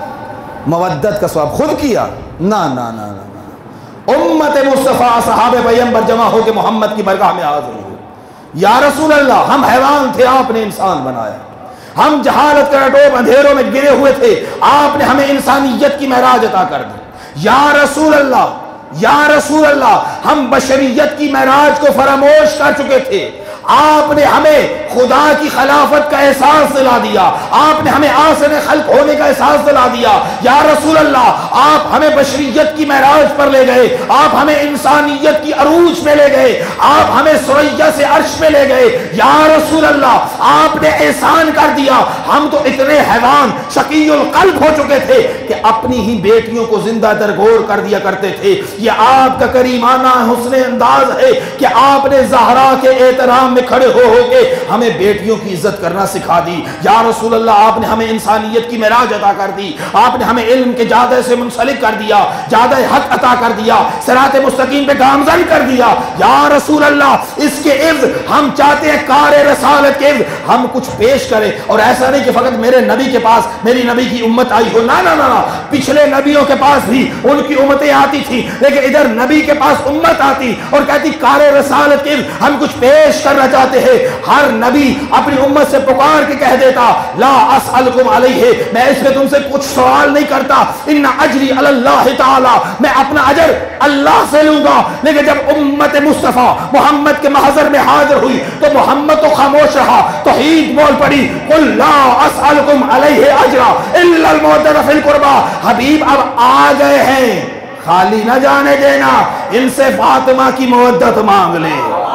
مودت کا سوال۔ خود کیا؟ نا نا نا نا، امت مصطفیٰ صحاب پیغمبر جمع ہو کے محمد کی برگاہ میں حاضر ہوئے۔ یا رسول اللہ، ہم حیوان تھے، آپ نے انسان بنایا، ہم جہالت کے رٹوب اندھیروں میں گرے ہوئے تھے، آپ نے ہمیں انسانیت کی معراج عطا کر دی۔ یا رسول اللہ، یا رسول اللہ، ہم بشریت کی معراج کو فراموش کر چکے تھے، آپ نے ہمیں خدا کی خلافت کا احساس دلا دیا، آپ نے ہمیں آسن خلق ہونے کا احساس دلا دیا۔ یا رسول اللہ، آپ ہمیں بشریت کی معراج پر لے گئے، آپ ہمیں انسانیت کی عروج پہ لے گئے، آپ ہمیں سریا سے عرش پہ لے گئے۔ یا رسول اللہ، آپ نے احسان کر دیا، ہم تو اتنے حیوان شقی القلب ہو چکے تھے کہ اپنی ہی بیٹیوں کو زندہ درگور کر دیا کرتے تھے۔ یہ آپ کا کریمانہ حسن انداز ہے کہ آپ نے زہرا کے احترام میں کھڑے ہو ہو کے ہمیں بیٹیوں کی عزت کرنا سکھا دی۔ یا رسول اللہ، آپ نے ہمیں انسانیت کی معراج عطا کر دی، آپ نے ہمیں علم کے جادے سے منسلک کر دیا، جادہ حق عطا کر دیا، صراط مستقیم پہ گامزن کر دیا۔ یا رسول اللہ، اس کے عوض ہم چاہتے ہیں کار رسالت کے عوض ہم کچھ پیش کریں، اور ایسا نہیں کہ فقط میرے نبی کے پاس میری نبی کی امت آئی ہو، نہ نہ نہ، پچھلے نبیوں کے پاس بھی ان کی امتیں آتی تھی، لیکن ادھر نبی کے پاس امت آتی اور کہتی کار رسالت کے عوض ہم کچھ پیش کرنا چاہتے ہیں۔ ہر نبی اپنی امت سے پکار کے کہہ دیتا لا اسألکم علیہ، میں اس پہ تم سے کچھ سوال نہیں کرتا، ان اجری علی اللہ تعالی، میں اپنا اجر اللہ سے لوں گا۔ لیکن جب امت مصطفیٰ محمد کے محضر میں حاضر ہوئی تو محمد تو خاموش رہا، توحید بول پڑی، قل لا اسألکم علیہ اجرا الا المودۃ فی القربى۔ حبیب اب آ گئے ہیں، خالی نہ جانے دینا، ان سے فاطمہ کی مودت مانگ لے،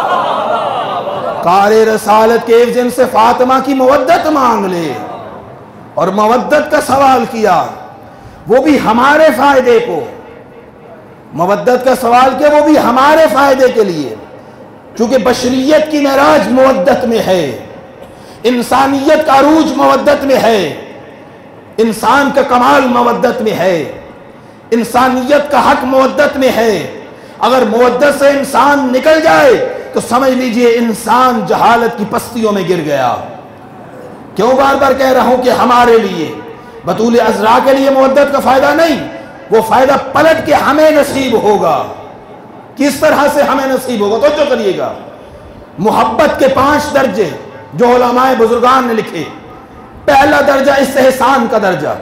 کار رسالت کے جن سے فاطمہ کی مودت مانگ لے۔ اور مودت کا سوال کیا، وہ بھی ہمارے فائدے کو، مودت کا سوال کیا وہ بھی ہمارے فائدے کے لیے، چونکہ بشریت کی معراج مودت میں ہے، انسانیت کا عروج مودت میں ہے، انسان کا کمال مودت میں ہے، انسانیت کا حق مودت میں ہے۔ اگر مودت سے انسان نکل جائے تو سمجھ لیجئے انسان جہالت کی پستیوں میں گر گیا۔ کیوں بار بار کہہ رہا ہوں کہ ہمارے لیے، بطول عذرا کے لیے مودت کا فائدہ نہیں، وہ فائدہ پلٹ کے ہمیں نصیب ہوگا۔ کس طرح سے ہمیں نصیب ہوگا تو جو کریے گا، محبت کے پانچ درجے جو علماء بزرگان نے لکھے۔ پہلا درجہ استحسان کا درجہ،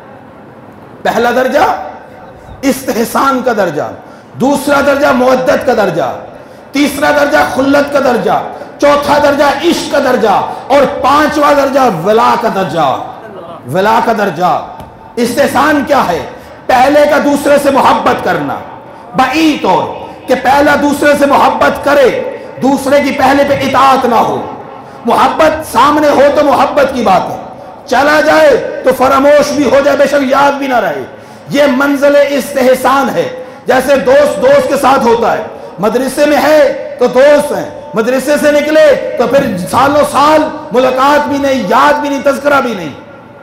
پہلا درجہ استحسان کا درجہ، دوسرا درجہ مودت کا درجہ، تیسرا درجہ خلت کا درجہ، چوتھا درجہ عشق کا درجہ، اور پانچواں درجہ ولا کا درجہ، ولا کا درجہ۔ استحسان کیا ہے؟ پہلے کا دوسرے سے محبت کرنا، بعید طور کہ پہلا دوسرے سے محبت کرے، دوسرے کی پہلے پہ اطاعت نہ ہو۔ محبت سامنے ہو تو محبت کی بات ہے، چلا جائے تو فراموش بھی ہو جائے، بے شک یاد بھی نہ رہے۔ یہ منزل استحسان ہے۔ جیسے دوست دوست کے ساتھ ہوتا ہے، مدرسے میں ہے تو دوست ہیں، مدرسے سے نکلے تو پھر سالوں سال ملاقات بھی نہیں، یاد بھی نہیں، تذکرہ بھی نہیں،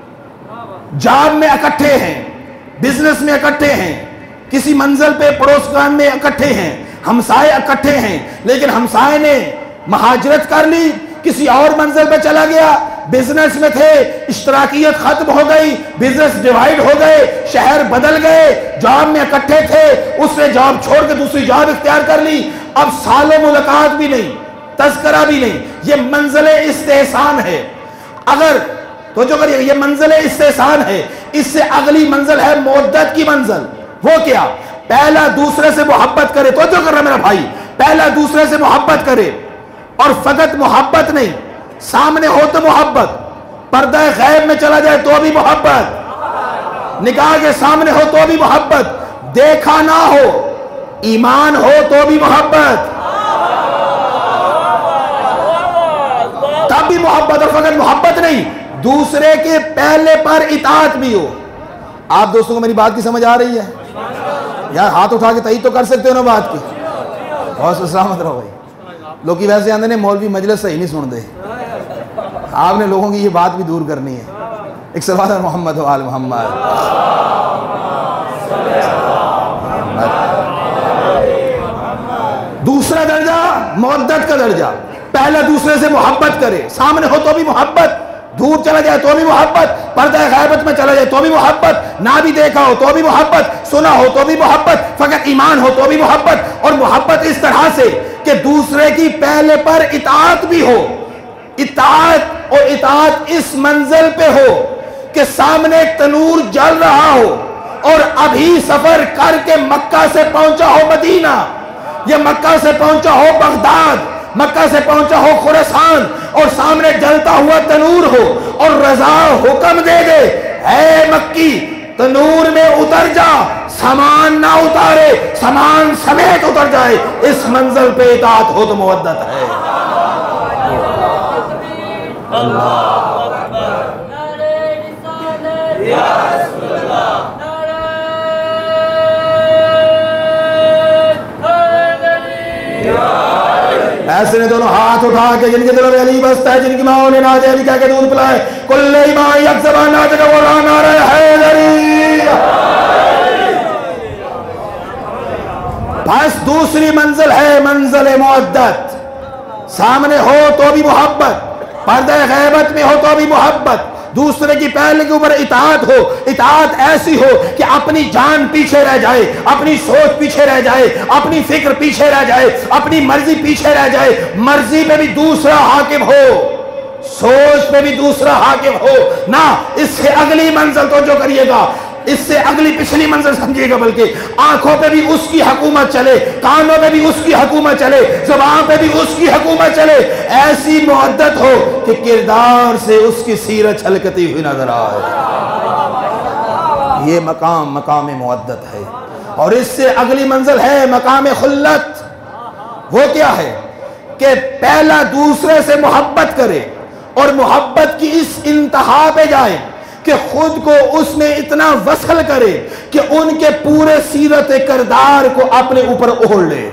جاب میں اکٹھے ہیں، بزنس میں اکٹھے ہیں، کسی منزل پہ پڑوسگان میں اکٹھے ہیں، ہمسائے اکٹھے ہیں، لیکن ہمسائے نے مہاجرت کر لی، کسی اور منزل پہ چلا گیا، بزنس میں تھے، اشتراکیت ختم ہو گئی، بزنس ڈیوائیڈ ہو گئے، شہر بدل گئے، جاب میں اکٹھے تھے، اس نے جاب چھوڑ کے دوسری جاب اختیار کر لی، اب سالوں ملاقات بھی نہیں، تذکرہ بھی نہیں، یہ منزل استحسان ہے. اگر تو جو کریے یہ منزل استحسان ہے، اس سے اگلی منزل ہے مودت کی منزل. وہ کیا؟ پہلا دوسرے سے محبت کرے. تو جو کر رہا میرا بھائی، پہلا دوسرے سے محبت کرے، اور فقط محبت نہیں، سامنے ہو تو محبت، پردہ غیب میں چلا جائے تو بھی محبت، نکاح کے سامنے ہو تو بھی محبت، دیکھا نہ ہو ایمان ہو تو بھی محبت، تب بھی محبت. اور فقط محبت نہیں، دوسرے کے پہلے پر اطاعت بھی ہو. آپ دوستوں کو میری بات کی سمجھ آ رہی ہے؟ یار ہاتھ اٹھا کے تائید تو کر سکتے ہو نا بات کی. بہت سلامت رہو بھائی. لوگ کی ویسے آندے نے مولوی مجلس صحیح نہیں سن دے. آپ نے لوگوں کی یہ بات بھی دور کرنی ہے. ایک صلوات محمد و آل محمد. دوسرا درجہ مودت کا درجہ. پہلا دوسرے سے محبت کرے، سامنے ہو تو بھی محبت، دور چلا جائے تو بھی محبت، پردہ غیبت میں چلا جائے تو بھی محبت، نہ بھی دیکھا ہو تو بھی محبت، سنا ہو تو بھی محبت، فقط ایمان ہو تو بھی محبت. اور محبت اس طرح سے کہ دوسرے کی پہلے پر اطاعت بھی ہو. اطاعت اور اطاعت اس منزل پہ ہو کہ سامنے ایک تنور جل رہا ہو اور ابھی سفر کر کے مکہ سے پہنچا ہو مدینہ، یا مکہ سے پہنچا ہو بغداد، مکہ سے پہنچا ہو خراسان، اور سامنے جلتا ہوا تنور ہو اور رضا حکم دے دے اے مکی تنور میں اتر جا، سامان نہ اتارے، سامان سمیت اتر جائے. اس منزل پہ اطاعت ہو تو مودت ہے. اللہ ایسے نے دونوں ہاتھ اٹھا کے جن کے دلوں میں علی بستا ہے، جن کی ماں نے ناز علی کہہ کے دودھ پلائے، کل ایمان یک زبان ناز کا قرآن آ رہا ہے حیدری. بس دوسری منزل ہے منزل مودت. سامنے ہو تو بھی محبت، پردہ غیبت میں ہو تو بھی محبت، دوسرے کی پہلے کے اوپر اطاعت ہو. اطاعت ایسی ہو کہ اپنی جان پیچھے رہ جائے، اپنی سوچ پیچھے رہ جائے، اپنی فکر پیچھے رہ جائے، اپنی مرضی پیچھے رہ جائے. مرضی پہ بھی دوسرا حاکم ہو، سوچ پہ بھی دوسرا حاکم ہو. نہ اس سے اگلی منزل تو جو کریے گا، اس سے اگلی پچھلی منزل سمجھیے گا، بلکہ آنکھوں پہ بھی اس کی حکومت چلے، کانوں پہ بھی اس کی حکومت چلے، زبان پہ بھی اس کی حکومت چلے. ایسی مودت ہو کہ کردار سے اس کی سیرت چھلکتی ہوئی نظر آئے. یہ مقام مقام مودت ہے. اور اس سے اگلی منزل ہے مقام خلت. وہ کیا ہے کہ پہلا دوسرے سے محبت کرے اور محبت کی اس انتہا پہ جائے کہ خود کو اس میں اتنا وصل کرے کہ ان کے پورے سیرت کردار کو اپنے اوپر اوڑھ لے.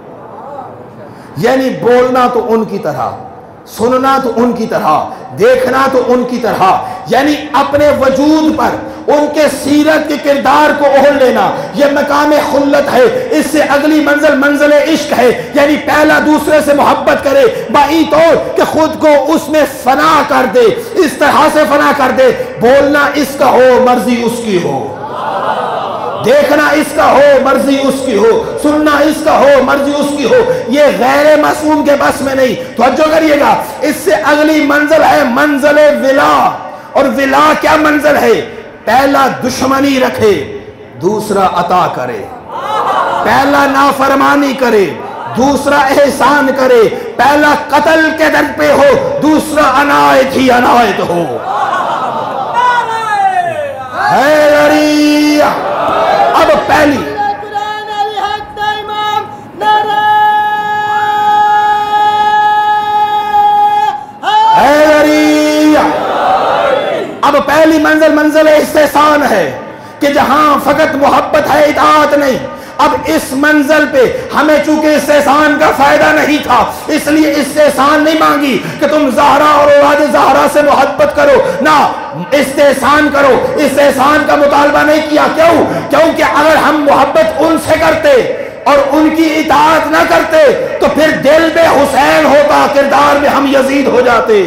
یعنی بولنا تو ان کی طرح، سننا تو ان کی طرح، دیکھنا تو ان کی طرح، یعنی اپنے وجود پر ان کے سیرت کے کردار کو اوڑھ لینا. یہ مقام خلت ہے. اس سے اگلی منزل منزل عشق ہے. یعنی پہلا دوسرے سے محبت کرے بائی طور کہ خود کو اس میں فنا کر دے، اس طرح سے فنا کر دے، بولنا اس کا ہو، مرضی اس کی ہو، دیکھنا اس کا ہو، مرضی اس کی ہو، سننا اس کا ہو، مرضی اس کی ہو. یہ غیر معصوم کے بس میں نہیں. توجہ کریے گا. اس سے اگلی منزل ہے منزل ولا. اور ولا کیا منزل ہے؟ پہلا دشمنی رکھے، دوسرا عطا کرے. پہلا نافرمانی کرے، دوسرا احسان کرے. پہلا قتل کے در پہ ہو، دوسرا عنایت ہی عنایت ہو. حیدری. اب پہلی اب پہلی منزل منزل استحسان ہے کہ جہاں فقط محبت ہے، اطاعت نہیں. اب اس منزل پہ ہمیں چونکہ استحسان کا فائدہ نہیں تھا، اس لیے استحسان نہیں مانگی کہ تم زہرا اور اولاد زہرا سے محبت کرو. نہ، استحسان کرو. استحسان کا مطالبہ نہیں کیا. کیوں؟ کیونکہ اگر ہم محبت ان سے کرتے اور ان کی اطاعت نہ کرتے تو پھر دل میں حسین ہوتا، کردار میں ہم یزید ہو جاتے.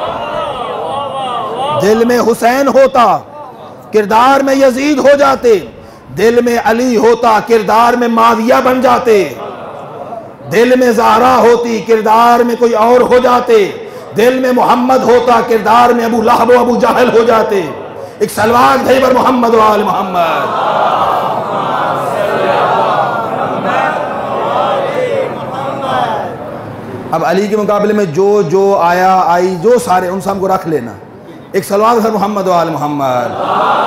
دل میں حسین ہوتا، کردار میں یزید ہو جاتے. دل میں علی ہوتا، کردار میں معاویہ بن جاتے. دل میں زہرا ہوتی کردار میں کوئی اور ہو جاتے، دل میں محمد ہوتا کردار میں ابو لہب و ابو جہل ہو جاتے۔ ایک سلوات بھائی پر محمد و آل محمد۔ اب علی کے مقابلے میں جو جو آیا آئی جو سارے ان سب کو رکھ لینا، ایک سلوات بھائی محمد و آل محمد۔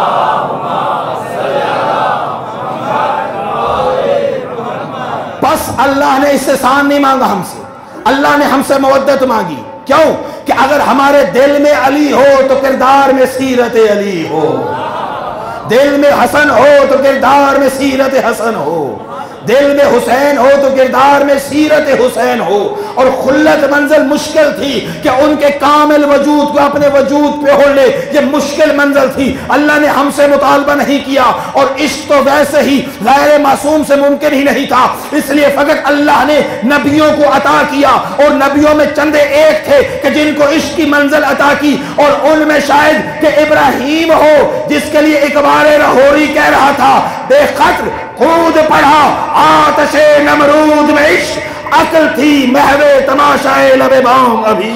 بس اللہ نے استحسان نہیں مانگا ہم سے، اللہ نے ہم سے مودت مانگی۔ کیوں؟ کہ اگر ہمارے دل میں علی ہو تو کردار میں سیرت علی ہو، دل میں حسن ہو تو کردار میں سیرت حسن ہو، دل میں حسین ہو تو کردار میں سیرت حسین ہو۔ اور خلت منزل مشکل تھی کہ ان کے کامل وجود کو اپنے وجود پہ ہو لے، یہ مشکل منزل تھی، اللہ نے ہم سے مطالبہ نہیں کیا۔ اور عشق تو ویسے ہی غیر معصوم سے ممکن ہی نہیں تھا، اس لیے فقط اللہ نے نبیوں کو عطا کیا، اور نبیوں میں چندے ایک تھے کہ جن کو عشق کی منزل عطا کی، اور ان میں شاید کہ ابراہیم ہو جس کے لیے اقبال لاہوری کہہ رہا تھا بے خطر خود پڑھا آتش نمرود میں عشق، عقل تھی محو تماشائے لب بام ابھی۔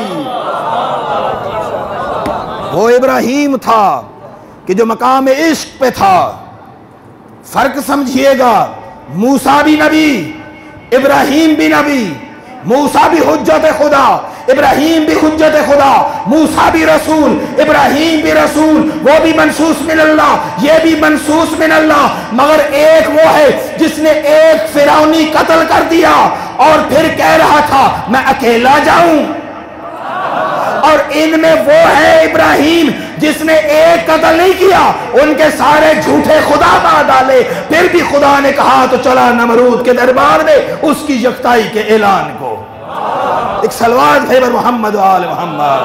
وہ ابراہیم تھا کہ جو مقام عشق پہ تھا۔ فرق سمجھیے گا، موسیٰ بھی نبی، ابراہیم بھی نبی، موسیٰ بھی حجت خدا، ابراہیم بھی حجت خدا، موسیٰ بھی رسول، ابراہیم بھی رسول، وہ بھی منصوص من اللہ، یہ بھی منصوص من اللہ۔ مگر ایک وہ ہے جس نے ایک فرعونی قتل کر دیا اور پھر کہہ رہا تھا میں اکیلا جاؤں، اور ان میں وہ ہے ابراہیم جس نے ایک قتل نہیں کیا، ان کے سارے جھوٹے خدا مار ڈالے، پھر بھی خدا نے کہا تو چلا نمرود کے دربار میں اس کی یکتائی کے اعلان کو۔ ایک سلوات ہے بر محمد و آل محمد۔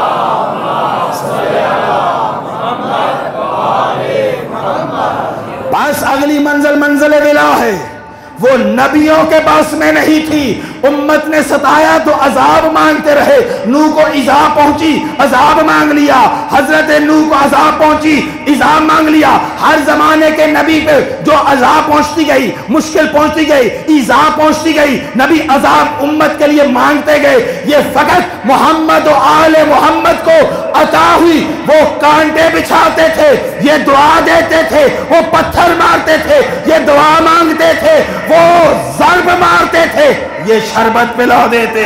بس اگلی منزل منزل ولا ہے، وہ نبیوں کے پاس میں نہیں تھی۔ امت نے ستایا تو عذاب مانگتے رہے، نوح کو عذاب پہنچی عذاب مانگ لیا، حضرت نوح کو عذاب پہنچی عذاب مانگ لیا۔ ہر زمانے کے نبی پہ جو عذاب پہنچتی گئی، مشکل پہنچتی گئی، عذاب پہنچتی گئی، نبی عذاب امت کے لیے مانگتے گئے۔ یہ فقط محمد و آل محمد کو عطا ہوئی۔ وہ کانٹے بچھاتے تھے، یہ دعا دیتے تھے، وہ پتھر مارتے تھے، یہ دعا مانگتے تھے، وہ ضرب مارتے تھے، یہ شربت پلا دیتے۔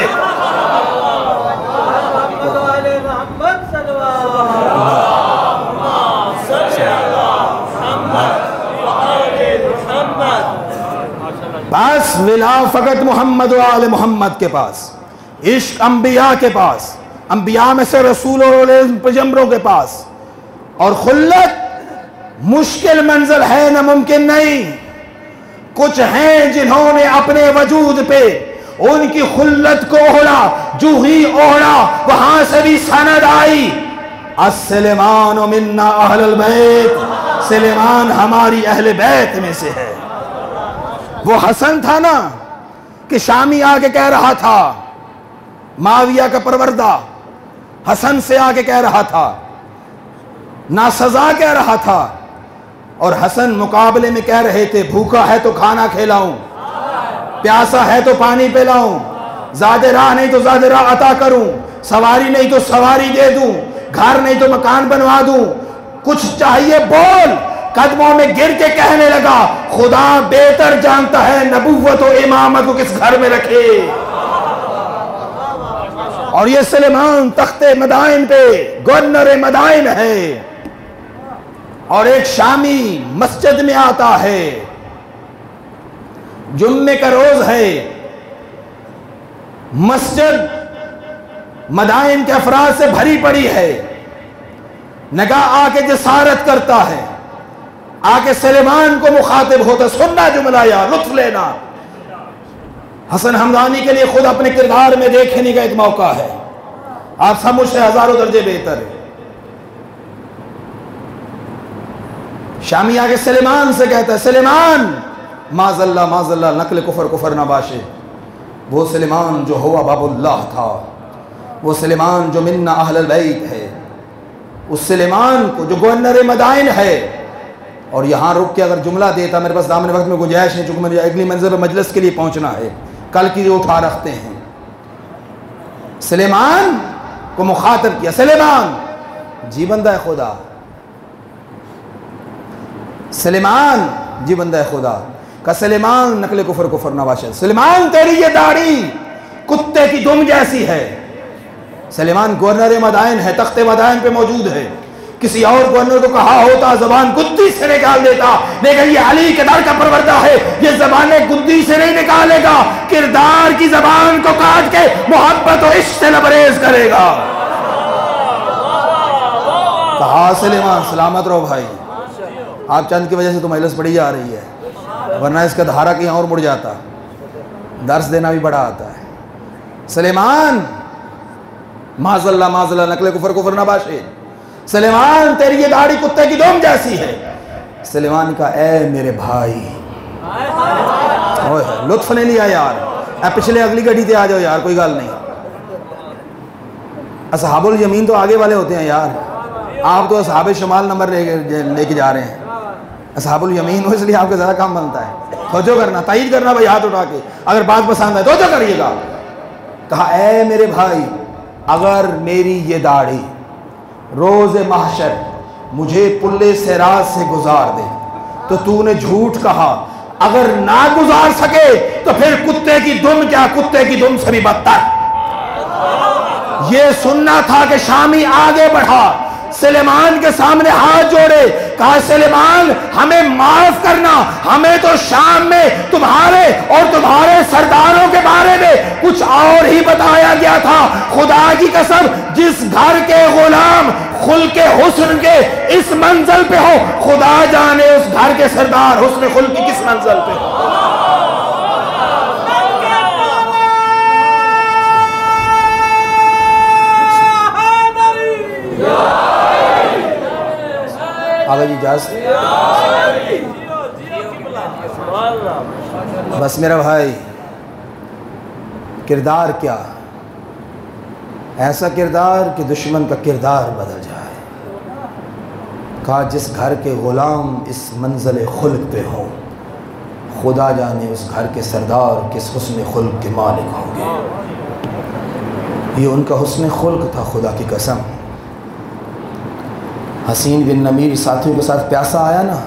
بس ولا فقط محمد و آل محمد کے پاس، عشق انبیاء کے پاس، انبیاء میں سے رسول اور پیغمبروں کے پاس، اور خلت مشکل منزل ہے، ناممکن نہیں۔ کچھ ہیں جنہوں نے اپنے وجود پہ ان کی خلت کو اوڑا، جو ہی اوڑا وہاں سے بھی سند آئی السلیمان منا اہل البیت، سلیمان ہماری اہل بیت میں سے ہے۔ وہ حسن تھا نا کہ شامی آ کے کہہ رہا تھا، معاویہ کا پروردہ حسن سے آ کے کہہ رہا تھا، ناسزا کہہ رہا تھا، اور حسن مقابلے میں کہہ رہے تھے بھوکا ہے تو کھانا کھلاؤں، پیاسا ہے تو پانی پلاؤں، زیادہ راہ نہیں تو زیادہ راہ عطا کروں، سواری نہیں تو سواری دے دوں، گھر نہیں تو مکان بنوا دوں، کچھ چاہیے بول۔ قدموں میں گر کے کہنے لگا خدا بہتر جانتا ہے نبوت و امامت کو کس گھر میں رکھے۔ اور یہ سلیمان تخت مدائن پہ گورنر مدائن ہے، اور ایک شامی مسجد میں آتا ہے، جمعے کا روز ہے، مسجد مدائن کے افراد سے بھری پڑی ہے، نگاہ آ کے جسارت کرتا ہے، آ کے سلیمان کو مخاطب ہوتا، سننا جملہ یا لطف لینا۔ حسن حمدانی کے لیے خود اپنے کردار میں دیکھنے کا ایک موقع ہے، آپ سب مجھ سے ہزاروں درجے بہتر ہے۔ شامی آگے سلیمان سے کہتا ہے سلیمان معاذ اللہ معاذ اللہ نقل کفر کفر نہ باشے، وہ سلیمان جو ہوا باب اللہ تھا، وہ سلیمان جو منا اہل البیت ہے، اس سلیمان کو جو گورنر مدائن ہے۔ اور یہاں رک کے اگر جملہ دیتا، میرے پاس دامن وقت میں گنجائش نہیں، چونکہ مجھے اگلی منزل پر مجلس کے لیے پہنچنا ہے، کل کی اٹھا رکھتے ہیں. سلیمان کو مخاطب کیا, سلیمان جی بندہ خدا, سلیمان جی بندہ خدا کا سلیمان نقل کفر کفر نواشد, سلیمان تیری یہ داڑھی کتے کی دم جیسی ہے. سلیمان گورنر مدائن ہے, تخت مدائن پہ موجود ہے. کسی اور گورنر کو کہا ہوتا زبان گدی سے نکال دیتا, لیکن یہ علی کے در کا پروردہ ہے, یہ زبانیں گدی سے نہیں نکالے گا, کردار کی زبان کو کاٹ کے محبت و عشق سے لبریز کرے گا. کہا سلیمان سلامت رہو بھائی, آپ چند کی وجہ سے تو مجلس بڑی جا رہی ہے, ورنہ اس کا دھارا کہیں اور مڑ جاتا, درس دینا بھی بڑا آتا ہے. سلیمان معاذ اللہ معاذ اللہ نقل کفر کفر نباشے, سلیمان تیری یہ داڑھی کتے کی دم جیسی ہے. سلیمان کا اے میرے بھائی, لطف نہیں لیا یار, اے پچھلے اگلی گھڑی تے آ جاؤ یار, کوئی گل نہیں. اصحاب الیمین تو آگے والے ہوتے ہیں یار, آپ تو اصحاب شمال نمبر لے کے جا رہے ہیں. اصحاب الیمین ہو اس لیے آپ کا زیادہ کام بنتا ہے. توجہ کرنا, تائید کرنا بھائی, ہاتھ اٹھا کے اگر بات پسند ہے توجہ کریے گا. کہا اے میرے بھائی, اگر میری یہ داڑھی روز محشر مجھے پلے صراط سے گزار دے تو تو نے جھوٹ کہا, اگر نہ گزار سکے تو پھر کتے کی دم کیا, کتے کی دم سے بھی بدتر. یہ سننا تھا کہ شامی آگے بڑھا, سلیمان کے سامنے ہاتھ جوڑے, کہا سلیمان ہمیں معاف کرنا, ہمیں تو شام میں تمہارے اور تمہارے سرداروں کے بارے میں کچھ اور ہی بتایا گیا تھا. خدا کی قسم جس گھر کے غلام خلق حسن کے اس منزل پہ ہو, خدا جانے اس گھر کے سردار حسن خلق کی کس منزل پہ ہو. آگے جی اجازت, بس میرا بھائی کردار کیا, ایسا کردار کہ دشمن کا کردار بدل جائے. کہا جس گھر کے غلام اس منزل خلق پہ ہوں, خدا جانے اس گھر کے سردار کس حسن خلق کے مالک ہوں گے. یہ ان کا حسن خلق تھا, خدا کی قسم. حسین بن نمیر ساتھیوں کے ساتھ پیاسا آیا نا,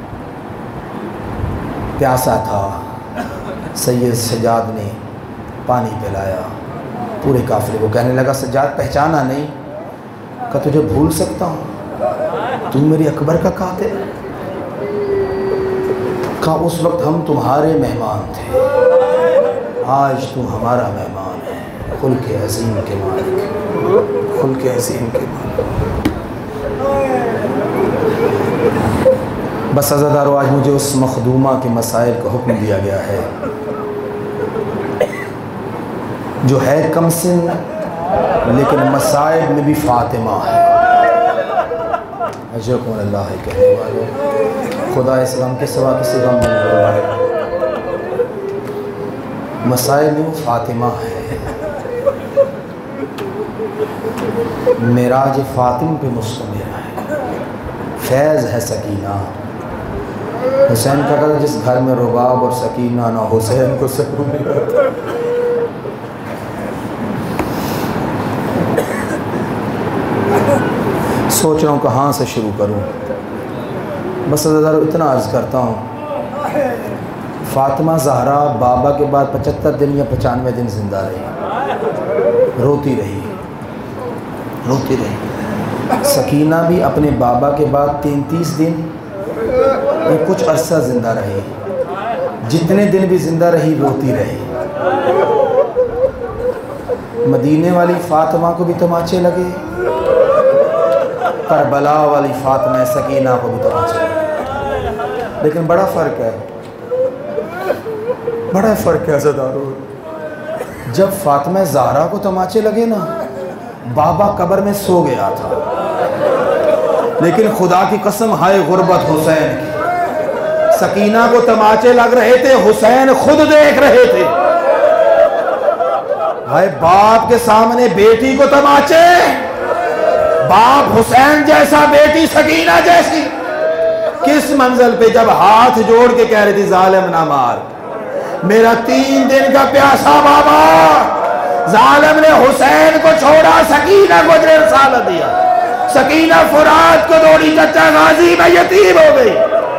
پیاسا تھا, سید سجاد نے پانی پلایا, پورے قافلے کو کہنے لگا سجاد پہچانا نہیں, کہ تجھے بھول سکتا ہوں, تم میری اکبر کا قاتل. کہا اس وقت ہم تمہارے مہمان تھے, آج تو ہمارا مہمان ہے. خلق عظیم کے مالک, خلق عظیم کے مالک. بس عزادارو, آج مجھے اس مخدومہ کے مسائل کا حکم دیا گیا ہے جو ہے کم سن لیکن مسائل میں بھی فاطمہ ہے. اجرکم اللہ کہنے والے, خدا اس غم کے سوا کسی غم میں نہیں ہوگا. مسائل میں وہ فاطمہ ہے, معراج فاطم پہ مشتمل ہے, فیض ہے سکینہ. حسین کا کہا جس گھر میں رباب اور سکینہ نہ, حسین کو سکون نہیں آتا. سوچ رہا ہوں کہاں سے شروع کروں. بس اتنا عرض کرتا ہوں, فاطمہ زہرا بابا کے بعد پچہتر دن یا پچانوے دن زندہ رہی, روتی رہی روتی رہی. سکینہ بھی اپنے بابا کے بعد تینتیس دن یہ کچھ عرصہ زندہ رہی, جتنے دن بھی زندہ رہی روتی رہی. مدینے والی فاطمہ کو بھی تماچے لگے, کربلا والی فاطمہ سکینہ کو بھی تماچے لگے, لیکن بڑا فرق ہے, بڑا فرق ہے عزادارو. جب فاطمہ زہرا کو تماچے لگے نا, بابا قبر میں سو گیا تھا, لیکن خدا کی قسم ہائے غربت حسین کی, سکینہ کو تماچے لگ رہے تھے, حسین خود دیکھ رہے تھے. ہائے باپ کے سامنے بیٹی کو تماچے, باپ حسین جیسا بیٹی سکینہ جیسی. کس منزل پہ جب ہاتھ جوڑ کے کہہ رہی تھی ظالم نہ مار, میرا تین دن کا پیاسا بابا، ظالم نے حسین کو چھوڑا، سکینہ کو رسالت دیا، سکینہ فرات کو دوڑی، چچا غازی میں یتیم ہو گئی۔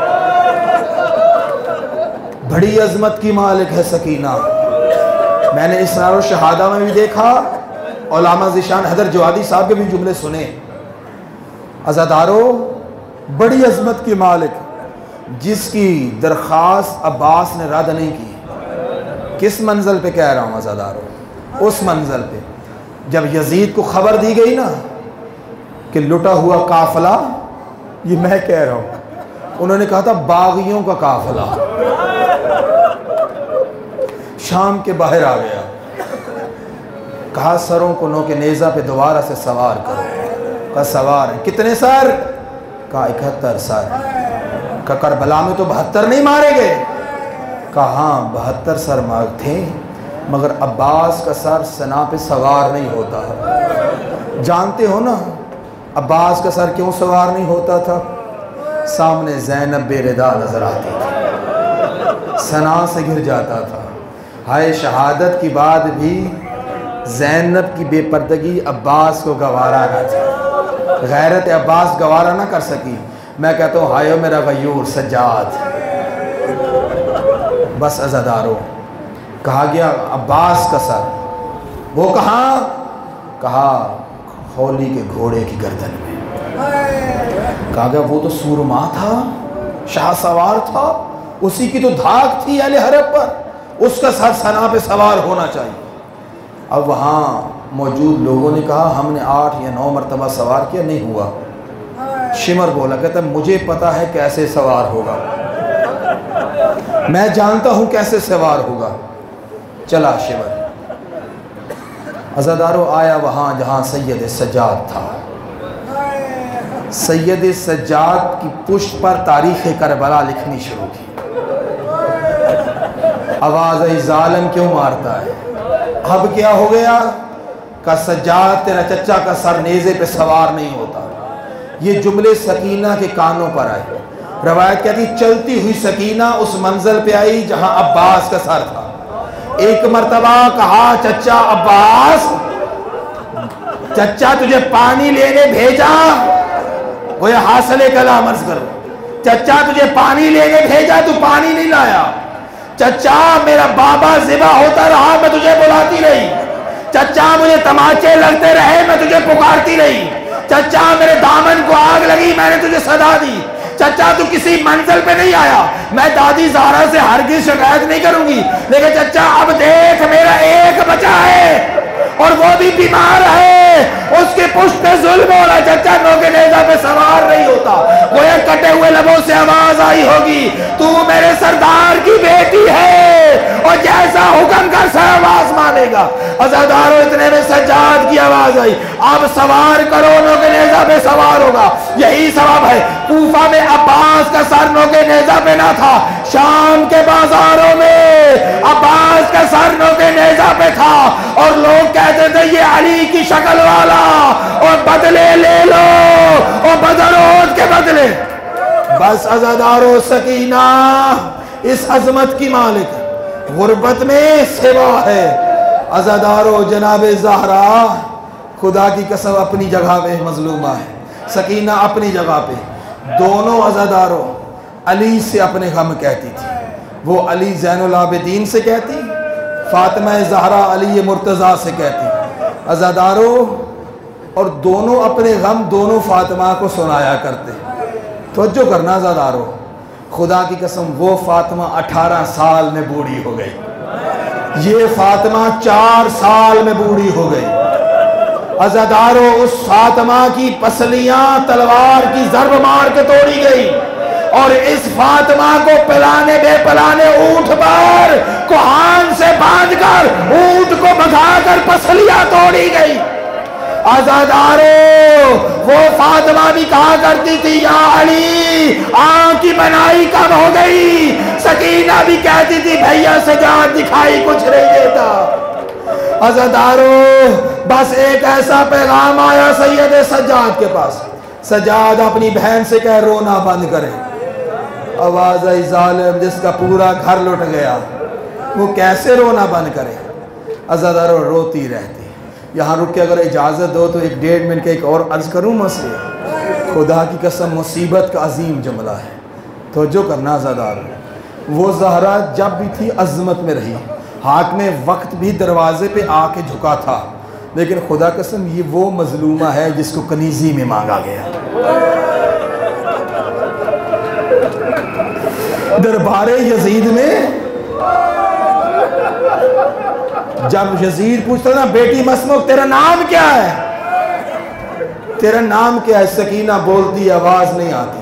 بڑی عظمت کی مالک ہے سکینہ۔ میں نے اسرار و شہادہ میں بھی دیکھا، علامہ ذیشان حضرت جوادی صاحب کے بھی جملے سنے۔ عزادارو، بڑی عظمت کی مالک جس کی درخواست عباس نے رد نہیں کی۔ کس منزل پہ کہہ رہا ہوں عزادارو؟ اس منزل پہ جب یزید کو خبر دی گئی نا کہ لٹا ہوا قافلہ، یہ میں کہہ رہا ہوں، انہوں نے کہا تھا باغیوں کا قافلہ شام کے باہر آ گیا، کہا سروں کو نو کے نیزہ پہ دوبارہ سے سوار کرو۔ کہا سوار ہیں، کتنے سر؟ کہا اکہتر سر۔ کہا کربلا میں تو بہتر نہیں مارے گئے؟ کہا ہاں بہتر سر مار تھے، مگر عباس کا سر سنا پہ سوار نہیں ہوتا۔ جانتے ہو نا عباس کا سر کیوں سوار نہیں ہوتا تھا؟ سامنے زینب بے ردا نظر آتی تھی، سنا سے گر جاتا تھا۔ ہائے شہادت کی بعد بھی زینب کی بے پردگی عباس کو گوارا نہ تھی، غیرت عباس گوارا نہ کر سکی۔ میں کہتا ہوں ہائے میرا غیور سجاد۔ بس عزادارو، کہا گیا عباس کا سر، وہ کہاں؟ کہا خولی کے گھوڑے کی گردن میں۔ کہا گیا وہ تو سورما تھا، شاہ سوار تھا، اسی کی تو دھاک تھی اہل حرب پر، اس کا سر سنا پہ سوار ہونا چاہیے۔ اب وہاں موجود لوگوں نے کہا ہم نے آٹھ یا نو مرتبہ سوار کیا، نہیں ہوا۔ شمر بولا، کہتا مجھے پتا ہے کیسے سوار ہوگا، میں جانتا ہوں کیسے سوار ہوگا۔ چلا شمر، عزادارو آیا وہاں جہاں سید سجاد تھا۔ سید سجاد کی پشت پر تاریخ کربلا لکھنی شروع کی۔ آواز ای ظالم کیوں مارتا ہے؟ اب کیا ہو گیا؟ کہ سجاد تیرا چچا کا سر نیزے پہ سوار نہیں ہوتا۔ یہ جملے سکینہ کے کانوں پر آئے۔ روایت کہتی چلتی ہوئی سکینہ اس منزل پہ آئی جہاں عباس کا سر تھا۔ ایک مرتبہ کہا چچا عباس، چچا تجھے پانی لینے بھیجا، وہ یہ حاصل کلام عرض کرو، چچا تجھے پانی لینے بھیجا تو پانی نہیں لایا، چچا میرا بابا ذبح ہوتا رہا میں تجھے بلاتی رہی، چچا مجھے تماچے لگتے رہے میں تجھے پکارتی رہی، چچا میرے دامن کو آگ لگی میں نے تجھے صدا دی، چچا تو کسی منزل پہ نہیں آیا، میں دادی زہرا سے ہرگز شکایت نہیں کروں گی، لیکن چچا اب دیکھ میرا ایک بچہ ہے اور وہ بھی بیمار ہے، اس کے پشت پہ ظلم ہو رہا ہے، چچا نو کے نیزہ پہ سوار نہیں ہوتا۔ وہ ایک کٹے ہوئے لبوں سے آواز آئی ہوگی، تو میرے سردار کی بیٹی ہے اور جیسا حکم کر سا آواز مانے گا۔ عزادارو اتنے میں سجاد کی آواز آئی، اب سوار کرو، نو کے نیزہ پہ سوار ہوگا۔ یہی سبب ہے کوفہ میں عباس کا سر نو کے نیزہ پہ نہ تھا، شام کے بازاروں میں عباس کا سر نو کے نیزہ پہ تھا اور لوگ کہتے تھے یہ علی کی شکل والا، اور بدلے لے لو اور بدر احد کے بدلے۔ بس عزادارو سکینہ اس عظمت کی مالک غربت میں سوا ہے۔ عزادارو جناب زہرا خدا کی قسم اپنی جگہ پہ مظلومہ ہے، سکینہ اپنی جگہ پہ، دونوں عزادارو علی سے اپنے غم کہتی تھی، وہ علی زین العابدین سے کہتی، فاطمہ زہرا علی مرتضیٰ سے کہتی۔ عزادارو اور دونوں اپنے غم دونوں فاطمہ کو سنایا کرتے۔ توجہ کرنا عزادارو، خدا کی قسم وہ فاطمہ اٹھارہ سال میں بوڑھی ہو گئی، یہ فاطمہ چار سال میں بوڑھی ہو گئی۔ عزادارو اس فاطمہ کی پسلیاں تلوار کی ضرب مار کے توڑی گئی، اور اس فاطمہ کو پلانے بے پلانے اونٹ پر کوہان سے باندھ کر اونٹ کو بھگا کر پسلیاں توڑی گئی۔ عزادارو وہ فاطمہ بھی کہا کرتی تھی یا علی آنکھ کی بنائی کم ہو گئی، سکینہ بھی کہتی تھی بھیا سجاد دکھائی کچھ نہیں دیتا۔ عزادارو بس ایک ایسا پیغام آیا سید سجاد کے پاس، سجاد اپنی بہن سے کہہ رونا بند کرے۔ آواز آئی ظالم جس کا پورا گھر لٹ گیا، وہ کیسے رونا بند کرے؟ عزادارو روتی رہتی. یہاں رک کے اگر اجازت دو تو ایک ڈیڑھ منٹ کا ایک اور عرض کروں مسئلہ. خدا کی قسم مصیبت کا عظیم جملہ ہے، توجہ کرنا عزادارو. وہ زہرا جب بھی تھی عظمت میں رہی، حاکم وقت بھی دروازے پہ آ کے جھکا تھا، لیکن خدا قسم یہ وہ مظلومہ ہے جس کو کنیزی میں مانگا گیا. دربار یزید میں جب یزید پوچھتا نا بیٹی مسموک تیرا نام کیا ہے، تیرا نام کیا ہے، سکینہ بولتی آواز نہیں آتی.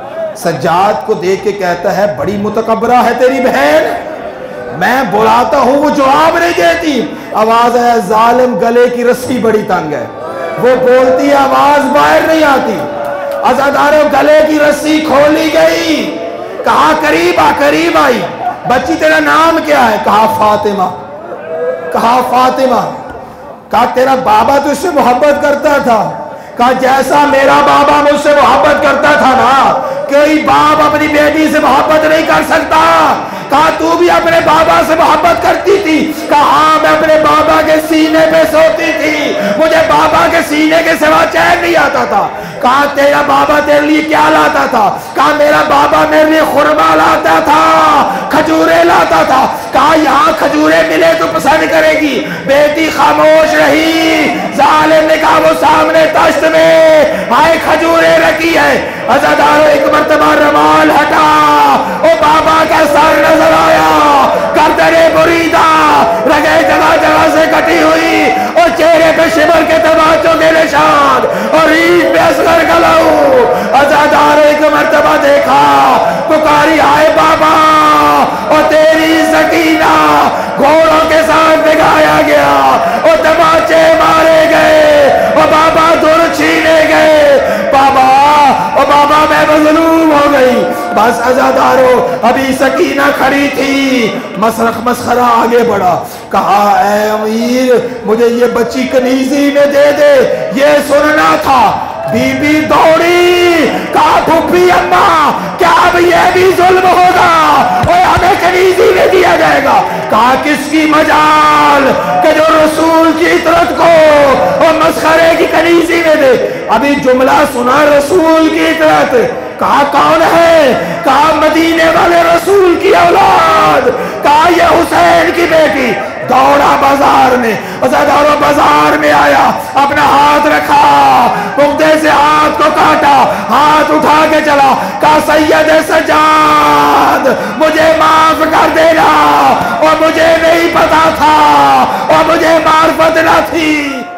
سجاد کو دیکھ کے کہتا ہے بڑی متکبرہ ہے تیری بہن، میں بلاتا ہوں وہ جواب نہیں دیتی. آواز ہے ظالم گلے کی رسی بڑی تنگ ہے، وہ بولتی آواز باہر نہیں آتی. عزادارو گلے کی رسی کھولی گئی، کہا قریب آ، قریب آئی. بچی تیرا نام کیا ہے؟ کہا فاطمہ. کہا فاطمہ. کہا تیرا بابا تو اس سے محبت کرتا تھا. کہا جیسا میرا بابا مجھ سے محبت کرتا تھا نا، کوئی باپ اپنی بیٹی سے محبت نہیں کر سکتا. کہا تو بھی اپنے بابا سے محبت کرتی تھی؟ کہا ہاں میں اپنے بابا کے سینے پہ سوتی تھی، مجھے بابا کے سینے کے سوا چین نہیں آتا تھا. کہا تیرا بابا تیرے لیے کیا لاتا تھا؟ کہا میرا بابا میرے لیے خرما لاتا تھا، کھجورے لاتا تھا. کہا یہاں کھجورے ملے تو پسند کرے گی. بیٹی خاموش رہی. ظالم نے کہا وہ سامنے تشت میں آئے کھجورے رکھی ہے. عزادارو ایک مرتبہ رومال ہٹا، او بابا کا سر نظر آیا، گردنے بریدہ، رگیں جگہ جگہ سے کٹی ہوئی، اور چہرے پہ شمر کے تماچوں کے نشان، اور ریٹ پہ اصغر کا لہو. عزادارو ایک مرتبہ دیکھا، پکاری آئے بابا، اور تیری سکینہ گھوڑوں کے ساتھ بگایا گیا، اور تماچے مارے گئے، اور بابا دور چھینے گئے. بابا او بابا میں مظلوم ہو گئی. بس عزادارو ابھی سکینہ کھڑی تھی، مسرخ مسخرہ آگے بڑھا. کہا اے امیر مجھے یہ بچی کنیزی میں دے دے، یہ سننا تھا. بی بی دوڑی. کہا پھوپھی اماں کیا اب یہ بھی ظلم ہوگا اور ہمیں کنیزی میں دیا جائے گا؟ کہا کس کی مجال کہ جو رسول کی عطرت کو اور مسخرے کی کنیزی میں دے. ابھی جملہ سنا رسول کی عطرت. کہا کون ہے؟ کہا مدینے والے رسول کی اولاد. کہا یہ حسین کی بیٹی. دوڑا بازار میں، عزادارو بازار میں آیا، اپنا ہاتھ رکھا، مقدے سے ہاتھ کو کاٹا، ہاتھ اٹھا کے چلا. کہا سید سجاد مجھے معاف کر دینا، اور مجھے نہیں پتا تھا، اور مجھے معرفت نہ تھی.